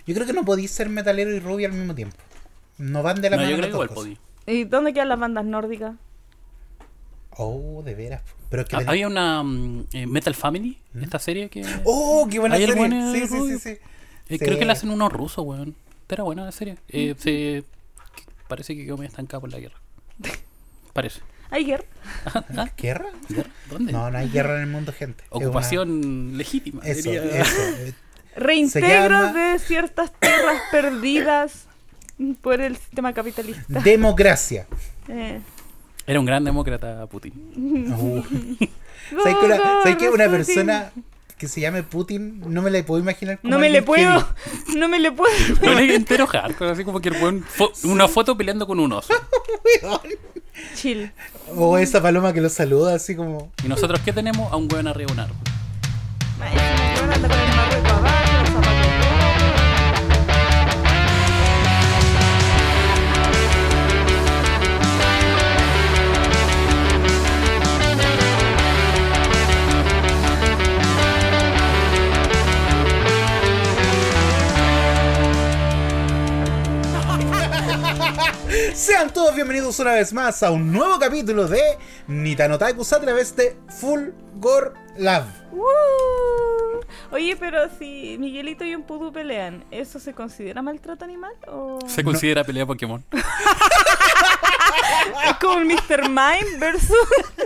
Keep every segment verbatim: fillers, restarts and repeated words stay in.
Yo creo que no podís ser metalero y rubio al mismo tiempo. No van de la No, mano yo creo las que dos igual cosas. podí. ¿Y dónde quedan las bandas nórdicas? Oh, de veras. Pero es que Ah, le- había una um, eh, Metal Family, esta serie que... Oh, qué buena Hay el serie. buen, Sí, eh, sí, rubio. sí, sí. Eh, Sí. Creo que la hacen unos rusos, weón. Era buena la serie. Eh, se... Parece que quedó medio estancada por la guerra. Parece. ¿Hay guerra? ¿Ah? ¿Guerra? ¿Guerra? ¿Dónde? No, no hay guerra en el mundo, gente. Es Ocupación legítima. una- Eso, diría. eso. eh, Reintegro llama- de ciertas tierras perdidas por el sistema capitalista. Democracia. Eh. Era un gran demócrata Putin. Uh. ¿Sabes que una, Go, go, ¿sabes que una Rasputin. persona que se llame Putin no me la puedo imaginar como No me le alguien que puedo. No me le puedo. Bueno, es entero hardcore, así como que el weón fo- una foto peleando con un oso. vi- Chill. O esa paloma que lo saluda así como... ¿Y nosotros qué tenemos? A un weón arriba de un árbol. Ay, se me anda con el marrueco abajo, los zapatos. Sean todos bienvenidos una vez más a un nuevo capítulo de Nitanotakus a través de Fulgor Love. ¡Woo! Oye, pero si Miguelito y un pudú pelean, ¿eso se considera maltrato animal? ¿O Se considera pelea Pokémon. es como el mister Mime versus...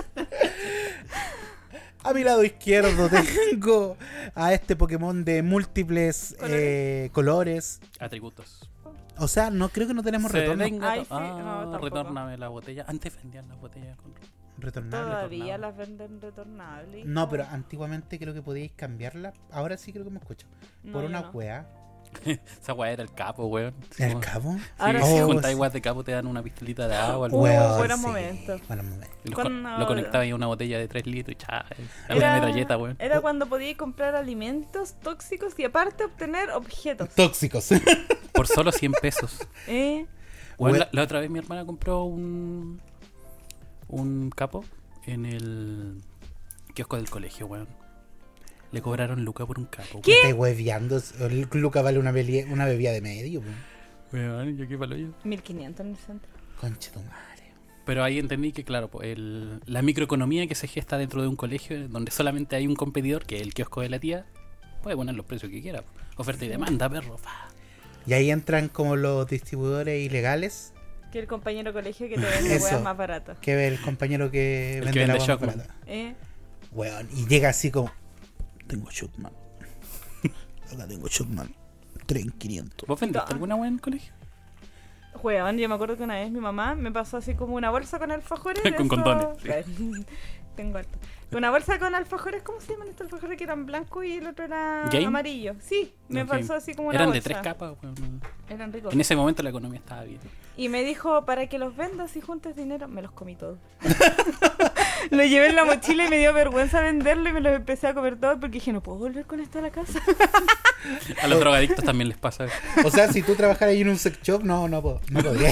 A mi lado izquierdo tengo a este Pokémon de múltiples eh, colores. Atributos. O sea, no creo que no tenemos Se retorno. venga Ay, to- sí, ah, no, tampoco. retórname la botella. Antes vendían las botellas con... Retornable. Todavía retornable. las venden retornables. No, pero antiguamente creo que podíais cambiarla. Ahora sí creo que me escucho. No, Por yo una no. weá. Esa weá era el capo, weón. Sí, ¿El como- cabo? Sí, Ahora si sí. juntáis sí. weas de capo te dan una pistolita de agua. Uh, Weón, buenos sí. momentos. Buenos momentos. Y lo, Cuando- lo conectaba ahí a una botella de tres litros y chá. Era una Era, metralleta, weón. era cuando podías comprar alimentos tóxicos y aparte obtener objetos. Tóxicos. Por solo cien pesos. ¿Eh? Weón, We- la, la otra vez mi hermana compró un un capo en el kiosco del colegio, weón. Le cobraron lucas por un capo. ¿Qué? Estás hueveando. El Luca vale una, belie- una bebida de medio. weón. Weón, yo qué palo yo. mil quinientos en el centro. Concha tu madre. Pero ahí entendí que, claro, pues, el, la microeconomía que se gesta dentro de un colegio donde solamente hay un competidor, que es el kiosco de la tía, puede poner los precios que quiera. Oferta y demanda, perro. fa. Y ahí entran como los distribuidores ilegales. Que el compañero colegio que te vende Eso. huevas más baratas. Que ve el compañero que El vende que la vende agua más Shockman. barata. ¿Eh? Weón, y llega así como... Tengo Shockman. Acá tengo Shockman. tres mil quinientos. ¿Vos vendiste No. alguna weá en el colegio? Juegan, yo me acuerdo que una vez mi mamá me pasó así como una bolsa con alfajores. de Con esos- condones, Tengo harto. Una bolsa con alfajores, ¿cómo se llaman estos alfajores que eran blancos y el otro era ¿Game? amarillo? Sí, me Ok. pasó así como una Eran bolsa. de tres capas, weón. Eran ricos. En ese momento la economía estaba bien. Y me dijo, para que los vendas y juntes dinero, me los comí todos. Lo llevé en la mochila y me dio vergüenza venderlo y me los empecé a comer todos porque dije, no puedo volver con esto a la casa. A los drogadictos también les pasa eso. O sea, si tú trabajaras ahí en un sex shop, no, no, puedo, no podría.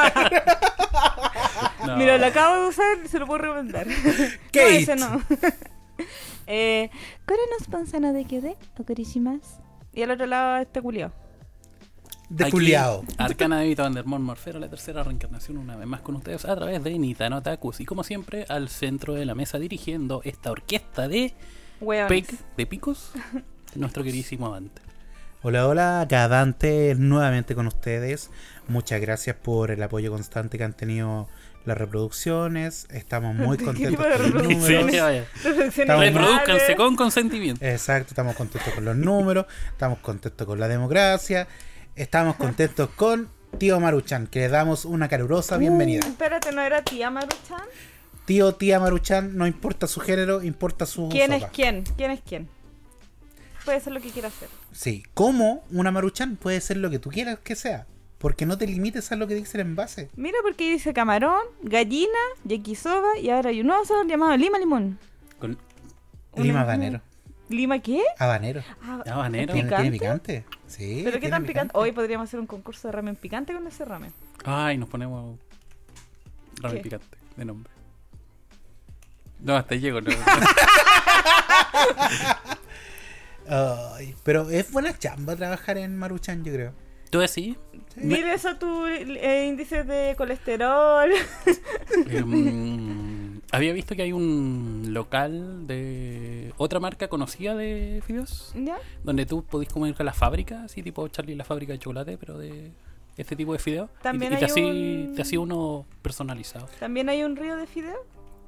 No. Mira, lo acabo de usar y se lo puedo revender. Kate. No, ese no. eh, ¿Kore no sponsano de Kyode? ¿Okurishimás? Y al otro lado este culiao. De Aquí, culiao. Arcana de Vita Vandermont Morfero, la tercera reencarnación una vez más con ustedes a través de Nitanotakus. Y como siempre, al centro de la mesa dirigiendo esta orquesta de Hueones. Pec, de picos, nuestro queridísimo Dante. Hola, hola, acá Dante nuevamente con ustedes. Muchas gracias por el apoyo constante que han tenido las reproducciones. Estamos muy ¿Qué contentos tipo de con los reproducciones? números. Sí, vaya. Reflexiones Estamos- Reproduzcanse morales. con consentimiento. Exacto, estamos contentos con los números, estamos contentos con la democracia, estamos contentos con Tío Maruchan, que le damos una calurosa bienvenida. Uh, espérate, ¿no era tía Maruchan? Tío, tía Maruchan, no importa su género, importa su ¿Quién sopa. es quién? ¿Quién es quién? Puede ser lo que quiera hacer. Sí, como una Maruchan puede ser lo que tú quieras que sea, porque no te limites a lo que dice el envase. Mira porque dice camarón, gallina, yakisoba y ahora hay un nuevo sabor llamado lima limón. Con Lima Una- habanero. ¿Lima qué? Habanero. Ah, habanero. ¿es ¿Tiene, tiene picante? picante? Sí. ¿Pero qué tiene tan picante? Hoy podríamos hacer un concurso de ramen picante con ese ramen. Ay, nos ponemos ramen ¿Qué? picante de nombre. No, hasta ahí llego. No. Ay, pero es buena chamba trabajar en Maruchan, yo creo. ¿Tú decís? Dile eso a tu eh, índice de colesterol. Eh, mm, había visto que hay un local de otra marca conocida de fideos ¿Ya? donde tú podés comer con la fábrica, así tipo Charlie la fábrica de chocolate, pero de este tipo de fideos. También y, y te hay hacía un- te hacía uno personalizado. ¿También hay un río de fideo?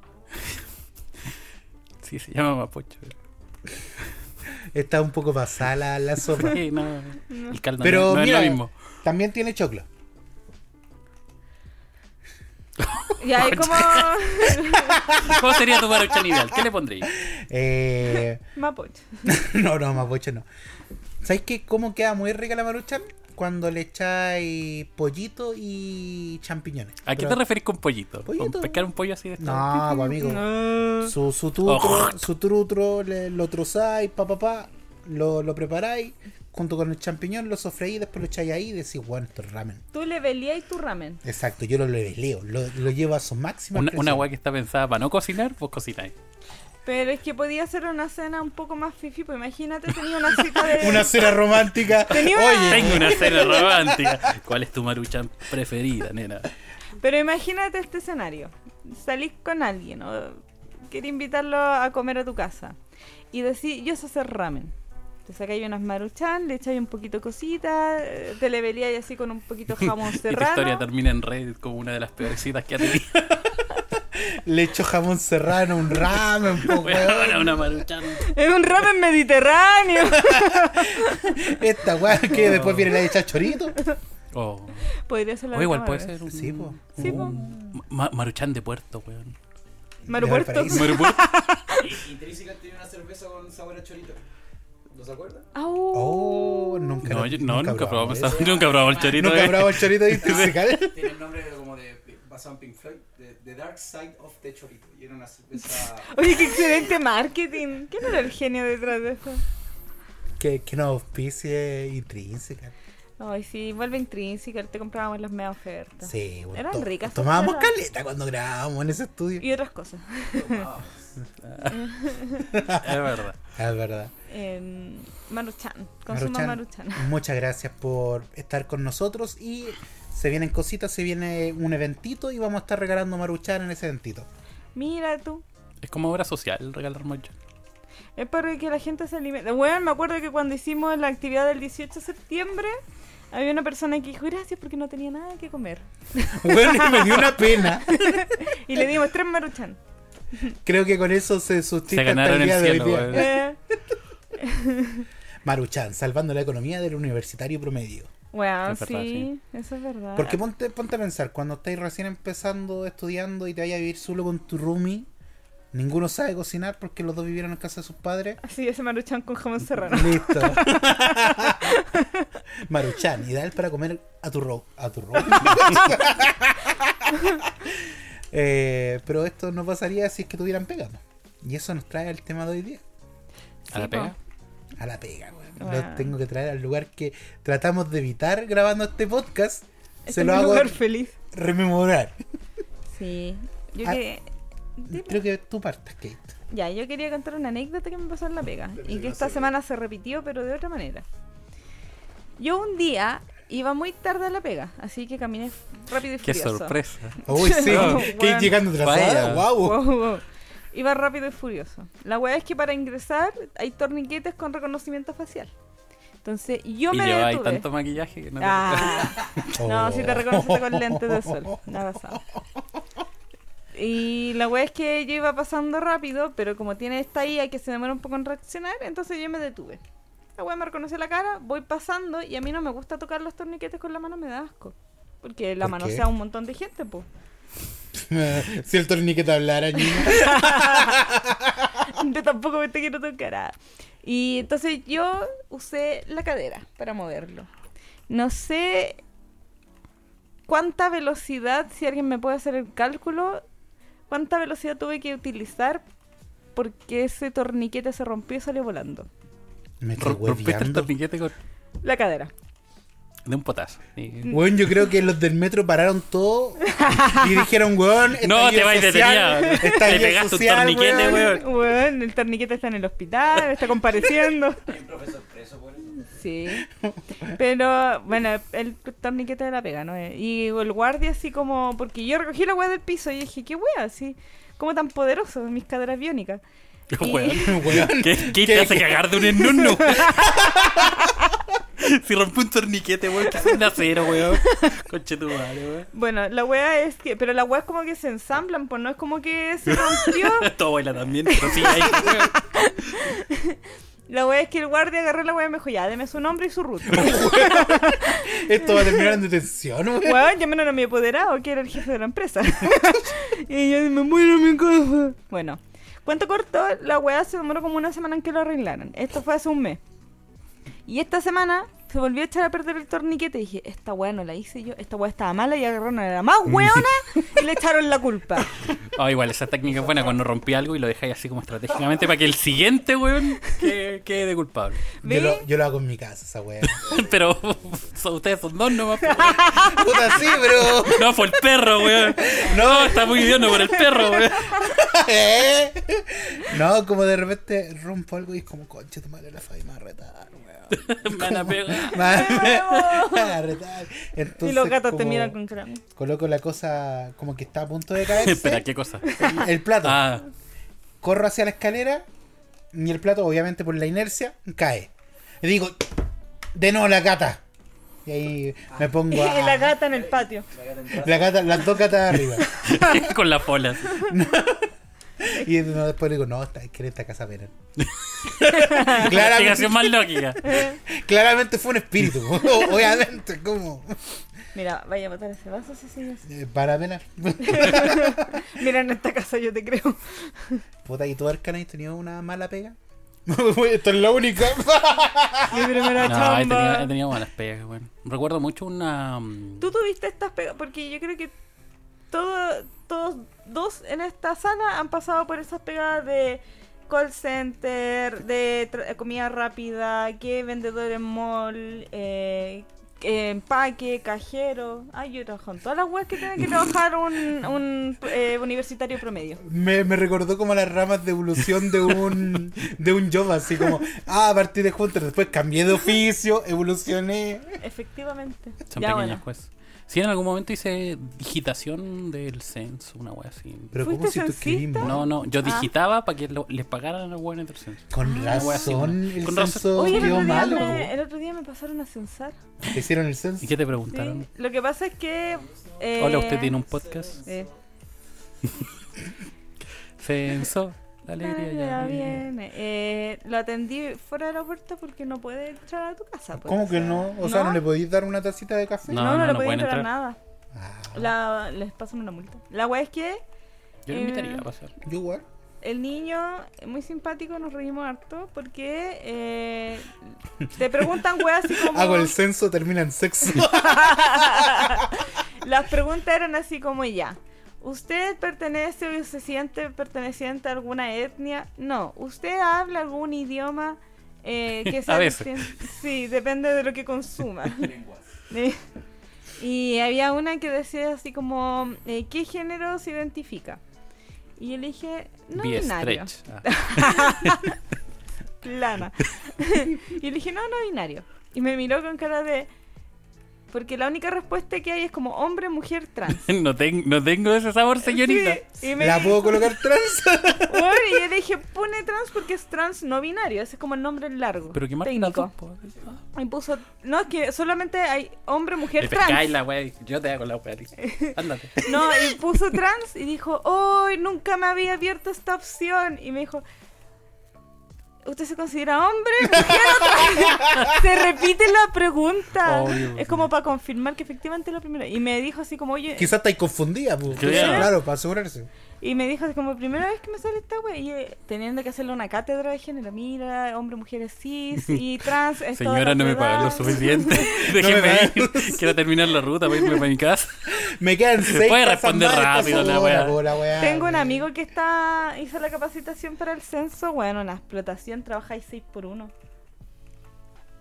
Sí, se llama Mapocho. Está un poco pasada la, la sopa. Sí, no, el caldo Pero no, no mira, es lo mismo. también tiene choclo. Ya, hay como... ¿Cómo sería tu Maruchan ideal? ¿Qué le pondrías? Eh, Mapocho. no, no, Mapocho no. ¿Sabes qué? ¿Cómo queda muy rica la Maruchan? Cuando le echáis pollito y champiñones. ¿A qué Pero- te referís con pollito? Pollito. ¿Con pescar un pollo así de esto? No, pues, amigo. No. Su, su tutro, su trutro, le- lo trozáis, pa, pa, pa, lo, lo preparáis, junto con el champiñón, lo sofreís, después lo echáis ahí y decís, bueno, esto es ramen. Tú le velías tu ramen. Exacto, yo lo leveleo, lo, lo llevo a su máxima Una, expresión. una weá que está pensada para no cocinar, vos cocináis. Pero es que podía ser una cena un poco más fifi, pues imagínate, tenía una cita de... Una cena romántica. Tenía una- Oye, Tengo una cena romántica. ¿Cuál es tu Maruchan preferida, nena? Pero imagínate este escenario. Salís con alguien o querés invitarlo a comer a tu casa y decís, yo sé hacer ramen. Te sacáis unas Maruchan, le echáis un poquito de cosita, eh, te le velíais así con un poquito de jamón Y tu historia serrano. termina en red como una de las peores citas que ha tenido. le echo jamón serrano, un ramen, po, Weona, weón. una Maruchan. Es un ramen mediterráneo. Esta weá que después viene la hecha chorito. Oh. Podría ser la O igual de puede Camarones. ser un, Sí, po. Sí, po. un Ma- Maruchan de puerto, weón. Marupuerto. De Valparaíso. Marupuerto. Intrínseca tiene una cerveza con sabor a chorito. ¿No se acuerdan? Au. Oh, nunca. No, yo- no, nunca probamos eso. esa- nunca probamos el chorito. Nunca eh. probamos el chorito de Intrinsical. Tiene el nombre como de basado en Pink Floyd, de The Dark Side of the Chorito. Y era una cerveza. Oye, qué excelente marketing. ¿Quién era el genio detrás de eso? que, que no auspicie Intrínsica. Ay, sí, vuelve intrínseca, te comprábamos las media ofertas. Sí, bueno, Eran to- ricas. Tomábamos esas caleta cuando grabábamos en ese estudio. Y otras cosas. Es verdad. Es verdad. Eh, Maruchan, consuma Maruchan, Maruchan. muchas gracias por estar con nosotros y se vienen cositas, se viene un eventito y vamos a estar regalando Maruchan en ese eventito. Mira tú. Es como obra social regalar Maruchan. Es para que la gente se alimente. Bueno, me acuerdo que cuando hicimos la actividad del dieciocho de septiembre, había una persona que dijo gracias porque no tenía nada que comer. Bueno, y me dio una pena. Y le dimos tres Maruchan. Creo que con eso se Se sustenta hasta ganaron el día el de hoy cielo, día. weón. Eh, Maruchan, salvando la economía del universitario promedio. bueno, Es verdad, sí, eso es verdad. Porque ponte, ponte a pensar, cuando estáis recién empezando, estudiando y te vayas a vivir solo con tu roomie, ninguno sabe cocinar porque los dos vivieron en casa de sus padres. Así, ese Maruchan con jamón serrano. Listo. Maruchan, ideal para comer a tu ro a tu roomie. Eh, pero esto no pasaría si es que tuvieran pega, ¿no? Y eso nos trae al tema de hoy día. ¿A la Sí, pega? A la pega, weón. Wow. Los tengo que traer al lugar que tratamos de evitar grabando este podcast. Este Se es lo mi hago lugar feliz. rememorar. Sí. Yo Ah. que... Dime. Creo que tú partas, Kate. Ya, yo quería contar una anécdota que me pasó en la pega y que esta semana se repitió, pero de otra manera. Yo un día iba muy tarde a la pega, así que caminé rápido y Qué furioso. sorpresa. Uy, sí. Oh, Kate weón. llegando atrasada. Vaya. Wow. Wow, wow. Iba rápido y furioso. La weá es que para ingresar hay torniquetes con reconocimiento facial. Entonces yo Y me lleváis detuve. tanto maquillaje que no te- Ah, no, Oh. si te reconociste con lentes de sol. Nada pasado. Y la wea es que yo iba pasando rápido, pero como tiene esta I A que se demora un poco en reaccionar, entonces yo me detuve. La wea me reconoció la cara, voy pasando y a mí no me gusta tocar los torniquetes con la mano, me da asco. Porque la ¿Por mano qué? sea un montón de gente, pues. Si el torniquete hablara, niña. Yo tampoco me te quiero tocar. ah. Y entonces yo usé la cadera para moverlo. No sé cuánta velocidad, si alguien me puede hacer el cálculo, cuánta velocidad tuve que utilizar porque ese torniquete se rompió y salió volando. Me estoy Ro- Rompiste el hueveando. torniquete con... La cadera. de un potazo. Y- Weón, yo creo que los del metro pararon todo y dijeron, weón, No, te estallido vais social, detenido. Te estallido pegaste un social, torniquete, weón. Bueno, el torniquete está en el hospital, está compareciendo. Hay un profesor preso por eso. Sí. Pero, bueno, el torniquete de la pega, ¿no? Y el guardia así como... Porque yo recogí la weá del piso y dije, qué weá, así... ¿Cómo tan poderoso? Mis caderas biónicas. Y- Weón. Weón, ¿Qué, qué te hace cagar de un ennuno? Si rompe un torniquete, weón, que es un acero, weón. Conche tu madre, weón. Bueno, la weá es que... Pero la weá es como que se ensamblan, pues no es como que se rompió. Tu abuela también, pero sí, ahí, weón. La weá es que el guardia agarró la weá y me dijo, ya, deme su nombre y su ruta. esto va a terminar en detención, weón. Weón, llamaron a mi apoderado, que era el jefe de la empresa. Y yo me muero en mi casa. Bueno, cuento corto, la weá se demoró como una semana en que lo arreglaran. Esto fue hace un mes. Y esta semana se volvió a echar a perder el torniquete y dije, esta weá no la hice yo, esta weá estaba mala y agarraron a la más weona y le echaron la culpa. Oh, igual, esa técnica es buena cuando rompí algo y lo dejáis así como estratégicamente para que el siguiente, weón, quede, quede de culpable. Yo ¿Ve? lo, yo lo hago en mi casa, esa weá. Pero son, ustedes son dos nomás. pues, weón. Puta, sí, pero... No, fue el perro, weón. No, está muy bien, no por el perro, weón. ¿Eh? No, como de repente rompo algo y es como, concha, tu madre la fue más retar, weón. Me van a pegar. Me van a retar. Entonces, Y los gatos te como miran con cara. coloco la cosa como que está a punto de caerse. Espera, ¿qué cosa? El, el plato. Ah, Corro hacia la escalera y el plato, obviamente por la inercia, cae. Y digo, de nuevo la gata. Y ahí me pongo a... Y la gata en el patio. La gata en casa. La gata, las dos gatas de arriba. con las polas. Y no, después digo, no, está, es que en esta casa verán. La claramente, explicación más lógica. claramente fue un espíritu. Obviamente, como... Mira, vaya a botar ese vaso, sí, sí, sí. eh, para velar. Mira, en esta casa yo te creo. Puta, ¿y tú, Arcana, has tenido una mala pega? Esto es la única. Mi primera No, he chamba. tenido, he tenido malas pegas, weón. Recuerdo mucho una... mm, ¿Tú tuviste estas pegas? Porque yo creo que todo, todos dos en esta sala han pasado por esas pegadas de call center, de tra- comida rápida, que vendedor en mall, eh, que empaque, cajero. Ay, yo trabajo en todas las webs que tiene que trabajar un, un eh, universitario promedio. Me, me recordó como las ramas de evolución de un de un job, así como, ah, a partir de Hunter, después cambié de oficio, evolucioné. Efectivamente. Son Ya, pequeñas, bueno. pues. Sí, en algún momento hice digitación del censo, una wea así. Pero ¿Fuiste ¿cómo si tú censista? escribís? No, no, yo Ah. digitaba para que lo- les pagaran a los buenos del censo. Con Una wea así, razón, el con razón. censo Oye, el quedó otro, día malo. me, el otro día me pasaron a censar. ¿Te hicieron el censo? ¿Y qué te Sí. preguntaron? Lo que pasa es que... eh, Hola, ¿usted tiene un podcast? eh, Censo, la Ah, alegría ya ya viene. viene. Eh, lo atendí fuera de la puerta porque no puede entrar a tu casa. pues, ¿Cómo o que sea, no? O sea, ¿no le podéis dar una tacita de café? No, No, no, no, le no podía pueden entrar, entrar. nada. Ah, La, les pasan una multa. La wea es que Yo le Eh, invitaría a pasar. yo igual. el niño, eh, muy simpático, nos reímos harto porque eh, te preguntan weas así como... Hago el censo, termina en sexo. Las preguntas eran así como ya. ¿Usted pertenece o se siente perteneciente a alguna etnia? No. ¿Usted habla algún idioma eh, que sea A veces. distin- Sí, depende de lo que consuma. Lenguas. Eh, Y había una que decía así como, eh, ¿qué género se identifica? Y yo le dije, no Be binario. stretch. Ah. Plana. Y le dije, no, no binario. Y me miró con cara de... Porque la única respuesta que hay es como hombre, mujer, trans. No, ten- no tengo ese sabor, señorita. Sí, y me ¿La di- puedo colocar trans? Bueno, y yo le dije, pone trans porque es trans no binario. Ese es como el nombre largo. Pero qué más técnico. Y puso, no, es que solamente hay hombre, mujer, Le trans. pescáis la wea. Yo te hago la wea. Liz. Ándate. No, y puso trans y dijo, ¡oh! Nunca me había abierto esta opción. Y me dijo, ¿usted se considera hombre? ¿Mujer o trans? Se repite la pregunta. Obvio. Es como para confirmar que efectivamente es la primera. Y me dijo así como, oye... Quizás estáis confundida, pues. Claro. Claro, para asegurarse. Y me dijo así como, primera vez que me sale esta wea. Y eh, teniendo que hacerle una cátedra de género. Mira, hombre, mujeres cis y trans. es todas Señora, las no me pagan lo edades. suficiente. me Déjeme pagan. ir. Quiero terminar la ruta para irme para mi casa. Me quedan seis. Puede casas responder más esta rápido la sola, wea. po, la wea. Tengo un amigo que está hizo la capacitación para el censo. Bueno, una explotación, trabajáis seis por uno.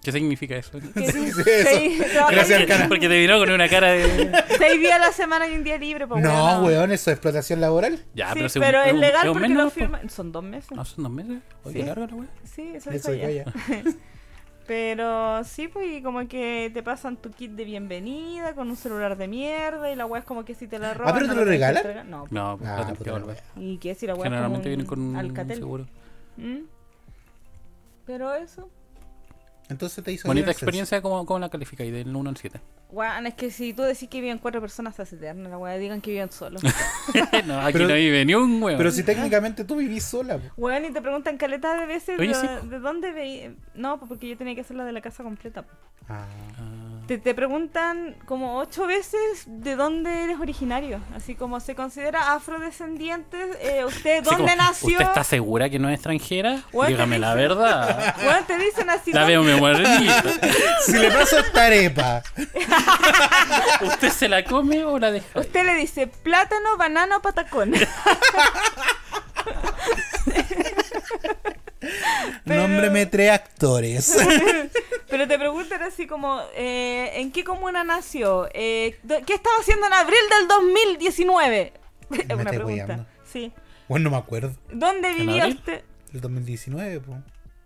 ¿Qué significa eso? Que Sí, sí, seis, eso. trabajas Gracias, Porque, Arcana. porque te vino con una cara de... seis días a la semana y un día libre, pues, No, weón, eso es explotación laboral. Ya, Sí, pero, si pero un- es un- legal un porque mes lo nomás, po. firman. Son dos meses. No, son dos meses. Oye, Sí. larga la wea. Sí, eso Eso dijo dijo ella. Pero sí, pues y como que te pasan tu kit de bienvenida con un celular de mierda y la weá es como que si te la roban. pero no te lo tenés que regalan? entregar. No. No, pues Ah, la tengo puta que la volver. ¿Y qué si la weá Generalmente es vienen como con un un Alcatel? seguro. ¿Mm? Pero eso. Entonces te hizo Bonita bien el censo. experiencia, ¿cómo, cómo la calificáis? Del uno al siete. Weón, es que si tú decís que viven cuatro personas, se hace eterno. La weá digan que viven solos. No, aquí Pero- no vive ni un weón. Pero si técnicamente tú vivís sola, po. Weón, y te preguntan caleta de veces Oye, de, sí. de dónde veí. No, pues porque yo tenía que hacer la de la casa completa. Po. Ah. Ah, Te, te preguntan como ocho veces de dónde eres originario. Así como se considera afrodescendiente. Eh, ¿Usted así dónde como, nació? ¿Usted está segura que no es extranjera? Weón, te Dígame la dicen- verdad. Weón, te dicen así. La ¿dónde- veo mi muertita. Si le paso esta arepa, ¿Usted se la come o la deja? Usted le dice plátano, banano, patacón. Pero- nómbreme tres actores. Pero te preguntan así como, eh, ¿en qué comuna nació? Eh, do- ¿Qué estaba haciendo en abril del dos mil diecinueve? Es Me una estáis pregunta. weyando. Sí. Bueno, no me acuerdo. ¿Dónde ¿En vivía abril? usted? El dos mil diecinueve, po.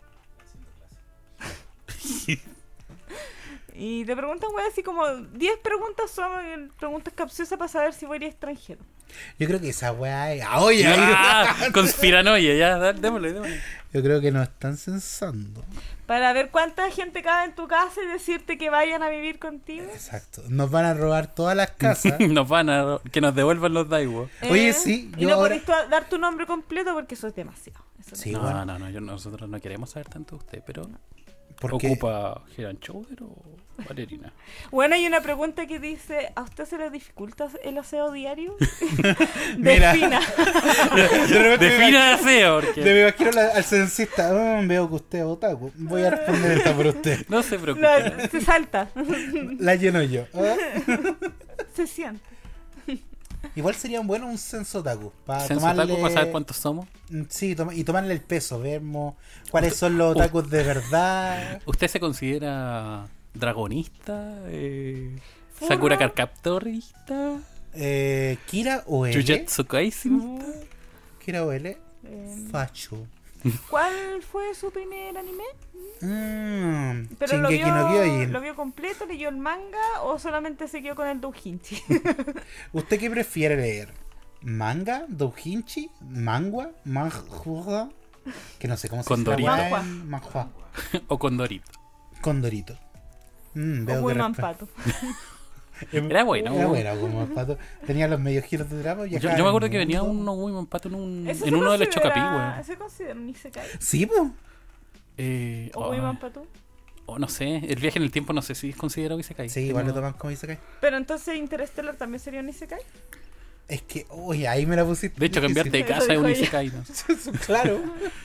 Y te preguntan, güey, así como diez preguntas son eh, preguntas capciosas para saber si voy a ir extranjero. Yo creo que esa weá es. Ah, oye, Ah, conspiranoia, ya, dale, démosle, démosle. yo creo que nos están censando. Para ver cuánta gente cabe en tu casa y decirte que vayan a vivir contigo. Exacto. Nos van a robar todas las casas. Nos van a... Que nos devuelvan los Daiwo. Oye, sí, Y yo no ahora- podéis tu- dar tu nombre completo porque eso es demasiado. Eso es Sí, no, bueno. no, no, yo- nosotros no queremos saber tanto de usted, pero... Porque ¿Ocupa Head and Shoulder o Valerina? Bueno, hay una pregunta que dice, ¿a usted se le dificulta el aseo diario? Mira. Defina. de repente me Defina aseo, imag- porque... me imagino la- al censista. "Ah, veo que usted es otaku. Voy a responder esta por usted. No se preocupe. No, se salta. La lleno yo. Ah. Se siente. Igual sería bueno un censo otaku. Para Censo tomarle... otaku para saber cuántos somos. Mm, Sí, toma- y tomarle el peso. Vemos cuáles son los otakus de verdad. ¿Usted se considera dragonista? Eh, Furro. ¿Sakura Carcaptorista? Eh, Kira o L. ¿Jujutsu Kaisen? Kira o L. Eh, Facho. ¿Cuál fue su primer anime? Mmm. ¿Pero lo Shingeki no vio, Kyojin. lo vio completo, leyó el manga o solamente se quedó con el doujinshi? ¿Usted qué prefiere leer? ¿Manga? ¿Doujinshi? ¿Mangua? ¿Manhua? Que no sé cómo se dice. la Condorito. weá Manhua. en Manhua. ¿O Condorito? Condorito. Mm, o veo que Woman resp- Pato. Era bueno. Era buena como pato. Tenía los medios giros de drama. y Yo, acá yo me acuerdo en- que venía uno Woman Pato en, un, Eso en se uno de los considera- Chocapi, weón. ¿Se considera un isekai? Sí, pues. Eh, ¿O oh, Woman Pato? oh, no sé, el viaje en el tiempo no sé si es considerado Isekai. Sí, igual lo No- toman como Isekai. Pero entonces Interstellar también sería un isekai. Es que, oye, ahí me la pusiste. De hecho, cambiarte de Eso casa es dijo un ella. Isekai, ¿no? difícil. Claro.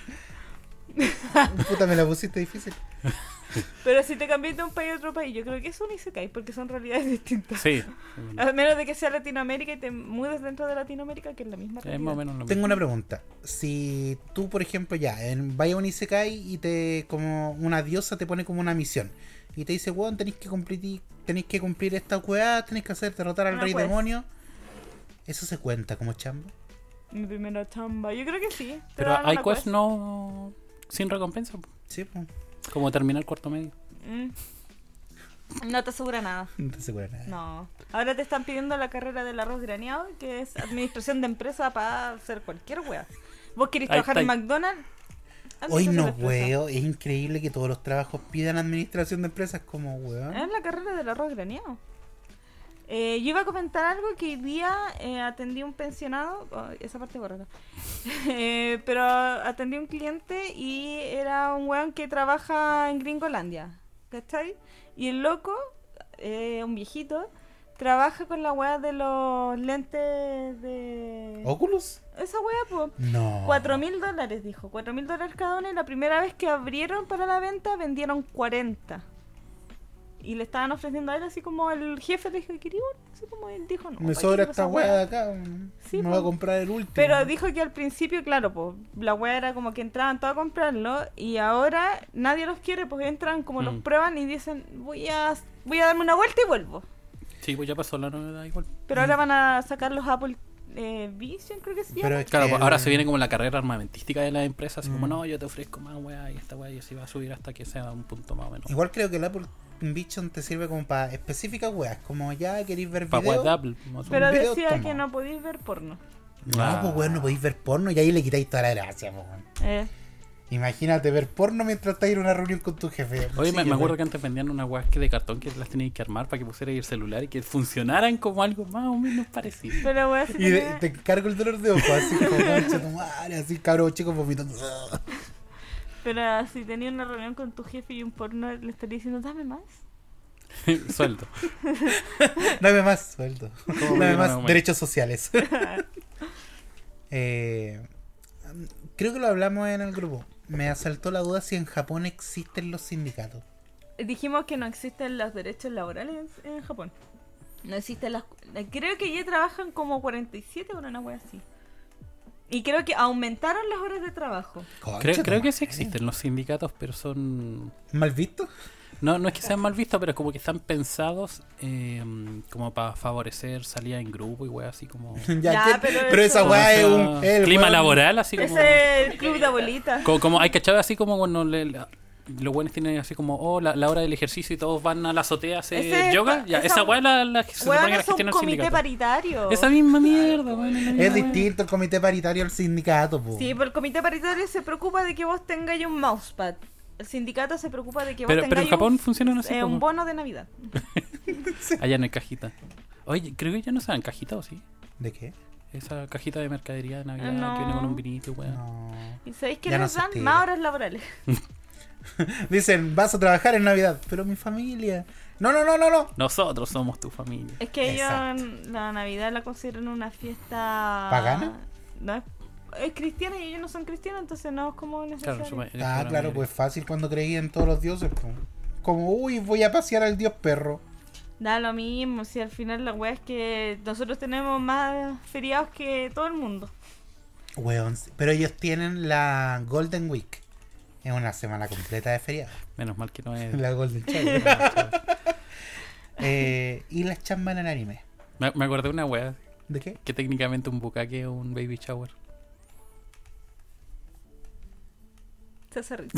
Puta, me la pusiste difícil. Pero si te cambias de un país a otro país, yo creo que es un isekai porque son realidades distintas. Sí. A menos de que sea Latinoamérica y te mudes dentro de Latinoamérica, que es la misma Es realidad. más o menos lo mismo. Tengo una pregunta. Si tú, por ejemplo, ya, en, vaya a un Isekai y te, como una diosa te pone como una misión. Y te dice, weón, tenéis que cumplir, tenéis que cumplir esta weá, tenéis que hacer derrotar al Una rey quest. demonio. ¿Eso se cuenta como chamba? Mi primera chamba. Yo creo que sí. Te Pero dan hay una quest no... sin recompensa, po. Sí, pues. Como terminar cuarto medio. Mm. No te asegura nada. No te aseguro nada. No. Ahora te están pidiendo la carrera del arroz graneado, que es administración de empresa para hacer cualquier wea. ¿Vos querés Ahí trabajar en está. McDonald's? Hoy Administración no, de empresa. weón. Es increíble que todos los trabajos pidan administración de empresas como, weón. Es la carrera del arroz graneado. Eh, yo iba a comentar algo que hoy día eh, atendí a un pensionado, oh, esa parte borrada, eh, pero atendí a un cliente y era un weón que trabaja en Gringolandia, ¿cachai? Y el loco, eh, un viejito, trabaja con la weá de los lentes de... ¿Oculus? Esa weá, pues. No. Cuatro mil dólares, dijo. Cuatro mil dólares cada uno y la primera vez que abrieron para la venta vendieron cuarenta. y le estaban ofreciendo a él así como el jefe le dijo, ¿quería uno? Así como él dijo, no. Me ¿para sobra qué esta esa weá weá? de acá. Sí, me po. voy a comprar el último. Pero dijo que al principio, claro, pues la weá era como que entraban todos a comprarlo y ahora nadie los quiere, pues entran como los Mm. prueban y dicen, voy a voy a darme una vuelta y vuelvo. Sí, pues ya pasó la novedad igual. Pero ahora van a sacar los Apple eh, Vision, creo que se llama. Pero es Claro, que pues ahora el- se viene como la carrera armamentística de las empresas, así como Mm. no, yo te ofrezco más weá y esta weá y así va a subir hasta que sea un punto más o menos. Igual creo que el Apple Vision te sirve como para específicas weas. Como ya queréis ver Para video. weá de Apple. más o Pero un video decía toma. que no podéis ver porno. No, Ah. pues weón, no podéis ver porno y ahí le quitáis toda la gracia, pues, weón. Eh, Imagínate ver porno mientras estás en una reunión con tu jefe. Oye, Sí, me, me weón. acuerdo que antes vendían unas weas que de cartón que las tenías que armar para que pusiera ahí el celular y que funcionaran como algo más o menos parecido. pero weá, si Y de- tenía- te cargo el dolor de ojo, así como concha tu madre, así cabros chicos vomitando. pero si tenía una reunión con tu jefe y un porno, le estaría diciendo, dame más. Sueldo. Dame más sueldo. ¿Cómo Dame me más llamo? derechos sociales. eh, creo que lo hablamos en el grupo. Me asaltó la duda si en Japón existen los sindicatos. Dijimos que no existen los derechos laborales en, en Japón. No existen las... Creo que ya trabajan como cuarenta y siete horas, una wea así. Y creo que aumentaron las horas de trabajo. Concha Creo, tu creo que madre. sí existen los sindicatos, pero son... ¿Mal visto? No, no es que sean mal vistos, pero es como que están pensados eh, como para favorecer salida en grupo y weá así como... Ya, Ya, ¿qué? pero pero, eso- esa weá es un. Como el clima weón- laboral, así como... Ese es el club de abuelitas. Como, como hay cachado así como cuando le- la- los buenos tienen así como, oh, la, la hora del ejercicio y todos van a la azotea a hacer Ese es yoga. pa- Ya, esa- esa weá la, la, se supone Weón, que la es un gestiona el comité sindicato. paritario. Esa misma mierda, weón. la misma Es weá. distinto el comité paritario al sindicato, po. Sí, pero el comité paritario se preocupa de que vos tengáis un mousepad. El sindicato se preocupa de que vos Pero, pero tengáis en Japón un, funcionan así eh, como... un bono de Navidad. Allá no hay cajita. Oye, creo que ya no se dan cajita, ¿o sí? ¿De qué? Esa cajita de mercadería de Navidad No. que viene con un vinito, weón. No. ¿Y sabéis que Ya no les se dan? estila. Más horas laborales. Dicen, vas a trabajar en Navidad, pero mi familia. No, no, no, no, no. Nosotros somos tu familia. Es que Exacto. ellos la Navidad la consideran una fiesta... ¿Pagana? No, es, es cristiana y ellos no son cristianos, entonces no es como necesario. Claro, suma- Ah, suma- claro, pues fácil cuando creí en todos los dioses, po. Como, uy, voy a pasear al dios perro. Da lo mismo, si al final la weá es que nosotros tenemos más feriados que todo el mundo. Weón, sí. Pero ellos tienen la Golden Week. Es una semana completa de feriado. Menos mal que no es... La Golden Child. eh, y las chambas en el anime. Me, me acordé de una wea ¿De qué? que técnicamente un bukkake es un baby shower. Se hace rico.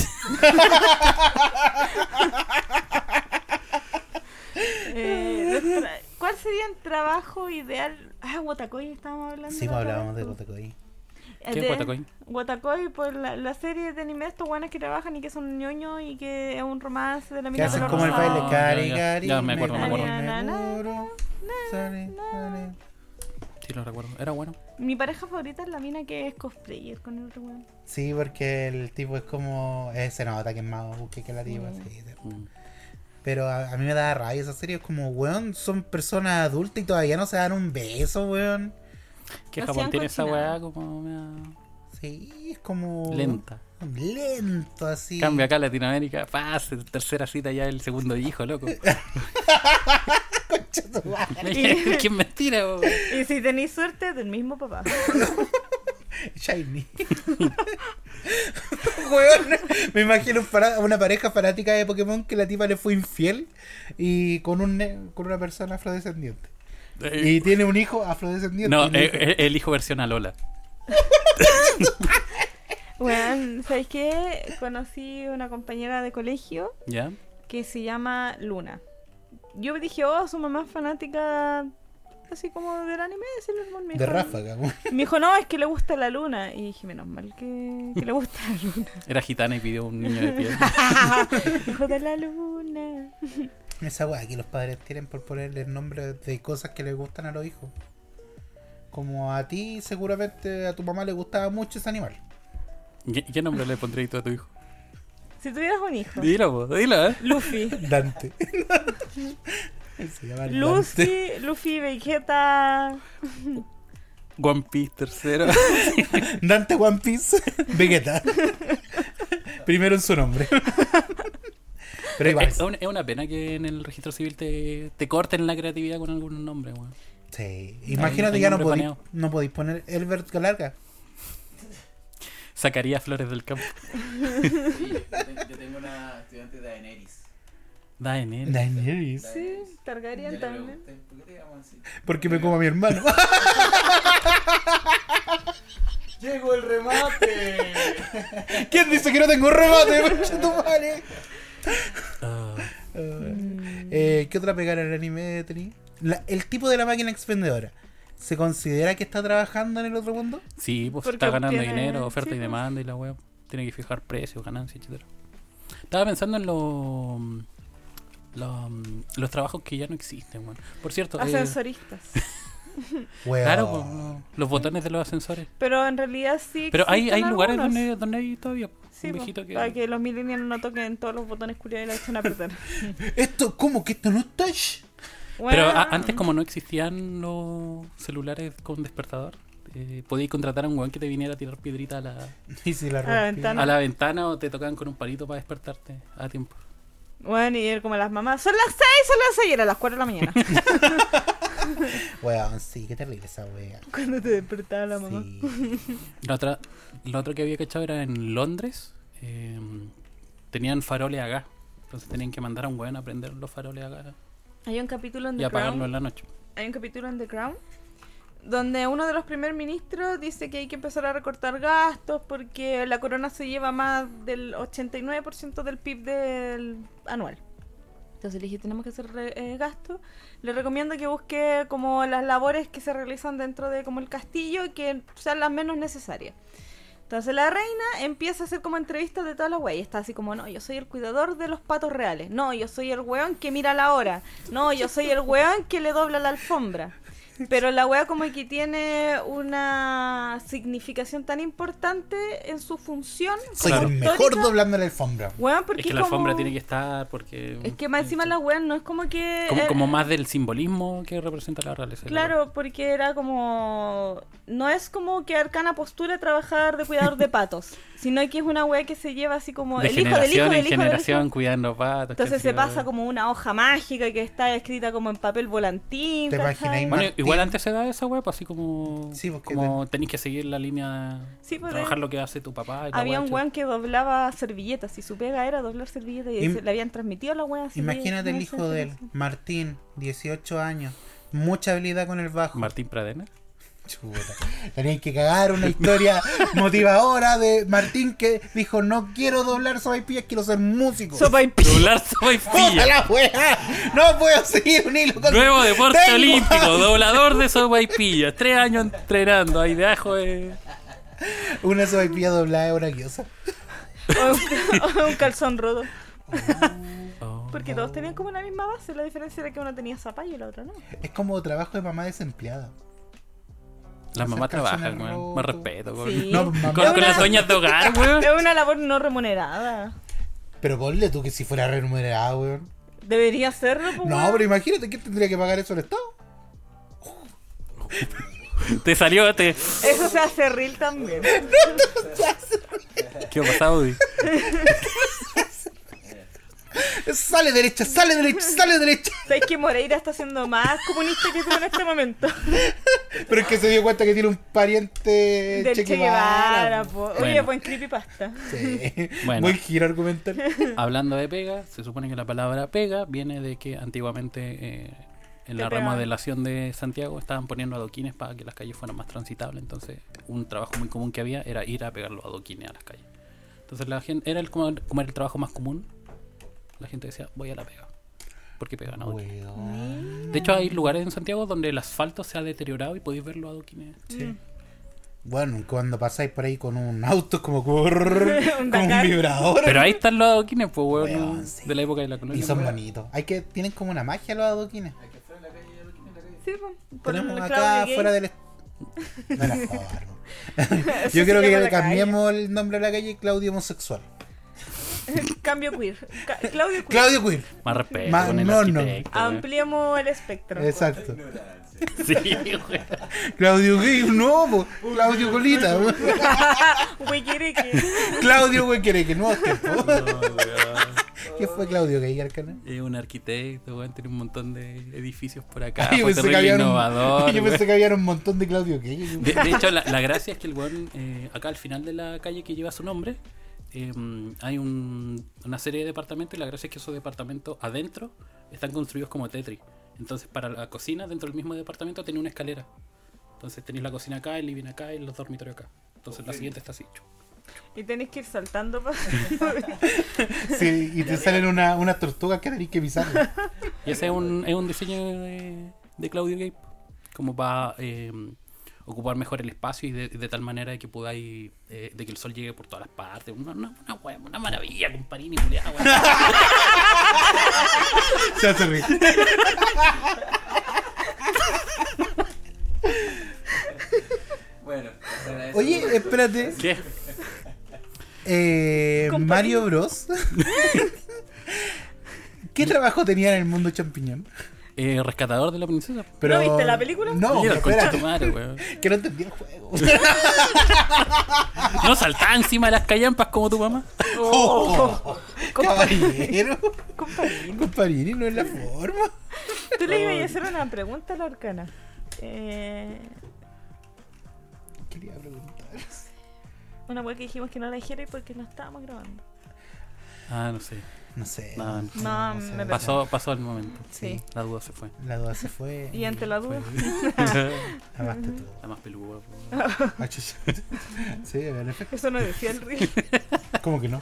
Eh, nuestra- ¿Cuál sería el trabajo ideal? Ah, Watakoi estábamos hablando. Sí, la pues otra hablábamos de vez, Gotakoi. pues. ¿Qué De- es Watakoi? Watakoi, por la, la serie de anime, estos buenos que trabajan y que son ñoños y que es un romance de la Que mina hacen pelo como el rosado. baile Ah, cari ya, ya. cari. Ya, me acuerdo, me acuerdo. Na, na, na, duro, sale, sale. Sí, lo recuerdo. Era bueno. Mi pareja favorita es la mina que es cosplayer con el otro weón. Sí, porque el tipo es como. Eh, se nota que es más busque que la tipa. Mm. Sí, sí. Mm. Pero a, a mí me da rabia esa serie. Es como, weón, son personas adultas y todavía no se dan un beso, weón. Que No Japón sean tiene esa cochinadas. weá como mea Sí, es como. lenta. Lento, así. Cambio acá en Latinoamérica, pase, tercera cita ya el segundo hijo, loco. Concha tu madre. Qué mentira, weón. Y si tenéis suerte, del mismo papá. Shiny. Weón, me imagino para- una pareja fanática de Pokémon que la tipa le fue infiel y con un ne- con una persona afrodescendiente. Y tiene un hijo afrodescendiente. No, y le eh, dice, eh, el hijo versión Alola. Bueno, ¿sabes qué? Conocí una compañera de colegio ¿Ya? que se llama Luna. Yo dije, oh, su mamá es fanática así como del anime, ese es el me de dijo- ráfaga. weón. Me dijo, no, es que le gusta la luna. Y dije, menos mal que, que le gusta la luna. Era gitana y pidió un niño de piel. Hijo de la luna. Esa weá que los padres tienen por ponerle el nombre de cosas que les gustan a los hijos. Como a ti, seguramente a tu mamá le gustaba mucho ese animal. ¿Qué, qué nombre le pondrías tú a tu hijo? Si tuvieras un hijo. Dilo, po, dilo, ¿eh? Luffy. Dante. Se llama Dante. Luffy, Luffy, Vegeta. One Piece tercero. Dante One Piece. Vegeta. Primero en su nombre. Pero igual. Es, una, es una pena que en el registro civil te, te corten la creatividad con algún nombre, weón. Sí. Imagínate, hay ya no nombre podéis, baneado. no podéis poner Elbert Galarga. Sacaría flores del campo. Sí, yo, te- yo tengo una estudiante de Daenerys. Daenerys. Daenerys. Sí, Targaryen Yo le también. pregunté, ¿por qué te llaman así? Porque me como a mi hermano. ¡Llegó el remate! ¿Quién dice que no tengo remate? Concha tu madre. Ah, Eh, ¿Qué otra pegada en el anime tení? La- el tipo de la máquina expendedora. ¿Se considera que está trabajando en el otro mundo? sí, pues Porque está ganando obtiene- dinero, oferta sí, y pues. demanda y la weá. Tiene que fijar precios, ganancias, etcétera. Estaba pensando en los los, los trabajos que ya no existen, weón. Por cierto, eh, Ascensoristas. Weón. claro, pues, no, los botones de los ascensores. Pero en realidad sí. Pero hay, hay existen lugares algunos. donde, donde hay todavía Sí, un po, viejito que... para que los millennials no toquen todos los botones culiados y la echen a perder. ¿Esto? ¿Cómo que esto no es touch? Pero Bueno, a- antes, como no existían los celulares con despertador, eh, podías contratar a un weón que te viniera a tirar piedrita a la, Y si la A la rompí. ventana. a la ventana o te tocaban con un palito para despertarte a tiempo. Bueno, y él como las mamás, son las seis, son las seis, y era las cuatro de la mañana. Weón, sí, qué terrible esa wea. Cuando te despertaba la mamá. Sí. La otra, lo otro que había cachado era en Londres, eh, tenían faroles a gas. Entonces tenían que mandar a un weón a prender los faroles a gas Hay un capítulo en y The apagarlo Crown. en la noche. Hay un capítulo en The Crown donde uno de los primer ministros dice que hay que empezar a recortar gastos porque la corona se lleva más del ochenta y nueve por ciento del P I B del anual. Entonces le dije, tenemos que hacer re- eh, gastos. Le recomiendo que busque como las labores que se realizan dentro de como el castillo y que sean las menos necesarias. Entonces la reina empieza a hacer como entrevistas de todas las weas. Y está así como, no, yo soy el cuidador de los patos reales. No, yo soy el weón que mira la hora. No, yo soy el weón que le dobla la alfombra. Pero la wea como que tiene una significación tan importante en su función. Soy Claro. el mejor histórica. doblando la alfombra. Weón, porque Es que la como- alfombra tiene que estar porque... Es que más encima la wea no es como que... Como, eh, como más del simbolismo que representa la realeza. Claro, porque era como... No es como que Arcana postura trabajar de cuidador de patos, sino que es una wea que se lleva así como De el hijo del hijo generación del en hijo del generación hijo. cuidando patos. Entonces qué se sé yo. pasa como una hoja mágica que está escrita como en papel volantín. ¿Te ¿cachai? imagináis Bueno, Martín. igual antes se da esa web, así como, Sí, porque como tenéis que seguir la línea, Sí, pues, trabajar de- lo que hace tu papá. Y la Había wea, un weón que doblaba servilletas y su pega era doblar servilletas y Im- se- le habían transmitido a la wea así. Imagínate de- el no hijo sé, de él, Martín, dieciocho años, mucha habilidad con el bajo. Martín Pradena. Chuta. Tenían que cagar una historia motivadora de Martín que dijo, no quiero doblar sopaipillas, quiero ser músico. Sopa y pi- Doblar sopa y ¡Puta pilla. la wea! No puedo seguir un hilo con... Nuevo deporte Tengo- olímpico, doblador de sopa y pilla. Tres años entrenando ahí debajo de... Una sopaipilla doblada es una guiosa. o un, o un calzón roto. Oh. Porque todos tenían como la misma base. La diferencia era que uno tenía zapallo y la otra no. Es como trabajo de mamá desempleada. Las mamás Hacer calzones trabajan, weón. rotos. Más respeto, weón. Sí. No, mamá. Con, con una- las doñas de hogar, weón. Es una labor no remunerada. Pero ponle tú que si fuera remunerada, weón. Debería serlo, pues, No, weón. pero imagínate, ¿qué tendría que pagar eso el Estado? Te salió, te... Eso se hace real también. ¿Qué ha pasado, Udi? Sale derecha, sale derecha, sale derecha. ¿Sabes que Moreira está siendo más comunista que tú en este momento? Pero es que se dio cuenta que tiene un pariente Del Che Che Guevara, Guevara. po. Oye, Bueno. buen creepypasta. Sí. Bueno. Buen giro argumental. Hablando de pega, se supone que la palabra pega viene de que antiguamente eh, en Te la pegaban. remodelación de Santiago estaban poniendo adoquines para que las calles fueran más transitables. Entonces, un trabajo muy común que había era ir a pegar los adoquines a las calles. Entonces, la gente era el, como, como era el trabajo más común. La gente decía, voy a la pega. Porque pegan adoquines. Weón. De hecho, hay lugares en Santiago donde el asfalto se ha deteriorado y podéis ver los adoquines. Sí. Bueno, cuando pasáis por ahí con un auto como, corrr, Un como un Dakar. vibrador. Pero ahí están los adoquines, pues, weón, Weón, sí. de la época de la colonia. Y son bonitos. Hay que, tienen como una magia los adoquines. Hay que fuera en la calle y adoquines en la calle. Sí, po. Por Tenemos el acá Claudio Gay. fuera del... est- No era forma. Eso Yo creo se llama que la cambiemos el nombre de la calle Claudio Homosexual. Cambio queer. Ca- Claudio queer. Claudio Queer. Más respeto Ma- con el no, no. arquitecto, weón. Ampliemos el espectro. Exacto. Sí, weón. Claudio Gay, no, po. Claudio Colita. Güey, quiere que. Claudio Huequereque, nuevos tiempos. No, weón. ¿Qué fue Claudio Gay Arcana? Es un arquitecto, weón, tiene un montón de edificios por acá. Yo Fue pensé que terrible había un- innovador. Yo weón. pensé que había un montón de Claudio Gay. De, de hecho, la, la gracia es que el weón, eh, acá al final de la calle que lleva su nombre, eh, hay un- una serie de departamentos y la gracia es que esos departamentos adentro están construidos como Tetris. Entonces, para la cocina, dentro del mismo departamento, tenía una escalera. Entonces, tenéis la cocina acá, el living acá y los dormitorios acá. Entonces, la siguiente está así. Y tenés que ir saltando para... Sí, y te salen una, unas tortugas que tenés que pisar. Y ese es un, es un diseño de, de Claudio Gay, como para eh, ocupar mejor el espacio y de, de tal manera de que podáis, eh, de que el sol llegue por todas las partes. Una, una, una, wea, una maravilla, comparini, culiao, weón. Se hace reír. Bueno, esa era esa. Oye, espérate. ¿Qué? Eh, Compañía. Mario Bros. ¿Qué trabajo tenía en el mundo champiñón? Eh, rescatador de la princesa. ¿No viste la película? No, Mira, concha espérate. tu madre, weón. Que no entendí el juego. No saltaba encima de las callampas como tu mamá. Oh, caballero. Compañero. Comparini, no es la forma. Tú le ibas a hacer una pregunta a la Arcana. Eh, Quería preguntar. una wea que dijimos que no la dijera porque no estábamos grabando. Ah, no sé. No sé. No, no, sé. me Pasó, pasó el momento. Sí. La duda se fue. La duda se fue. Y ante la duda. Amaste todo. La más peluda. Ah, chucha. Sí, en efecto. Eso no decía el reel. ¿Cómo que no?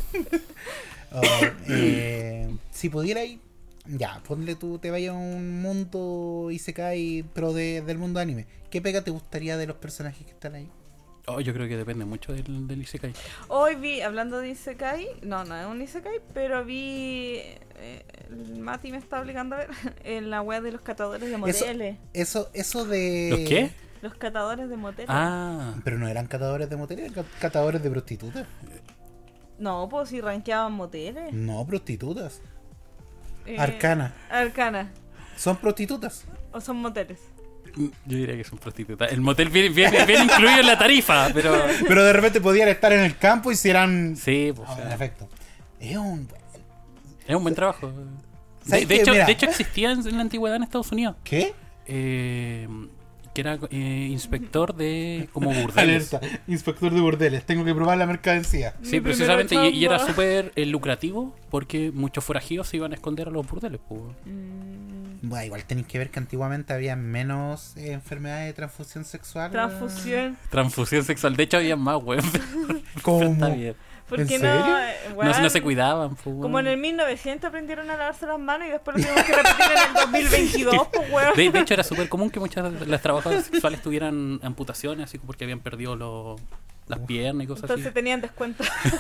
Oh, eh, si pudiera ir, ya, ponle tú, te vayas a un mundo y se cae, pero de, del mundo anime. ¿Qué pega te gustaría de los personajes que están ahí? Oh, yo creo que depende mucho del, del Isekai. Hoy vi, hablando de Isekai, no, no es un Isekai, pero vi. Eh, el Mati me está obligando a ver en la web de los catadores de Eso, moteles. eso, eso de. ¿Los qué? Los catadores de moteles. Ah, Pero no eran catadores de moteles, eran catadores de prostitutas. No, pues si rankeaban moteles. No, prostitutas. Eh, Arcana. Arcana. Son prostitutas. O son moteles. yo diría que son prostitutas. El motel viene, viene, viene incluido en la tarifa, pero. Pero de repente podían estar en el campo y si eran. Sí, pues. Ah, en efecto. Es un. Es un buen trabajo. De, ¿Sabes de qué? hecho, Mira. de hecho, existía en, en la antigüedad en Estados Unidos. ¿Qué? Eh, que era eh, inspector de como burdeles. Alerta. Inspector de burdeles. Tengo que probar la mercancía. Sí, Mi precisamente. primera Y, y era chamba. súper eh, lucrativo porque muchos forajidos se iban a esconder a los burdeles. Pues. Mm, Bueno, igual tenéis que ver que antiguamente había menos eh, enfermedades de transfusión sexual. transfusión. Transfusión sexual. De hecho, había más, weón. ¿Cómo? Está bien. ¿Por ¿En qué serio? no? Eh, No, weón, se- no se cuidaban. Pues, Como en el mil novecientos aprendieron a lavarse las manos y después lo tuvimos que repetir en el dos mil veintidós, pues weón. De, de hecho, era súper común que muchas de las trabajadoras sexuales tuvieran amputaciones, así porque habían perdido los- las piernas y cosas Entonces así. tenían descuento.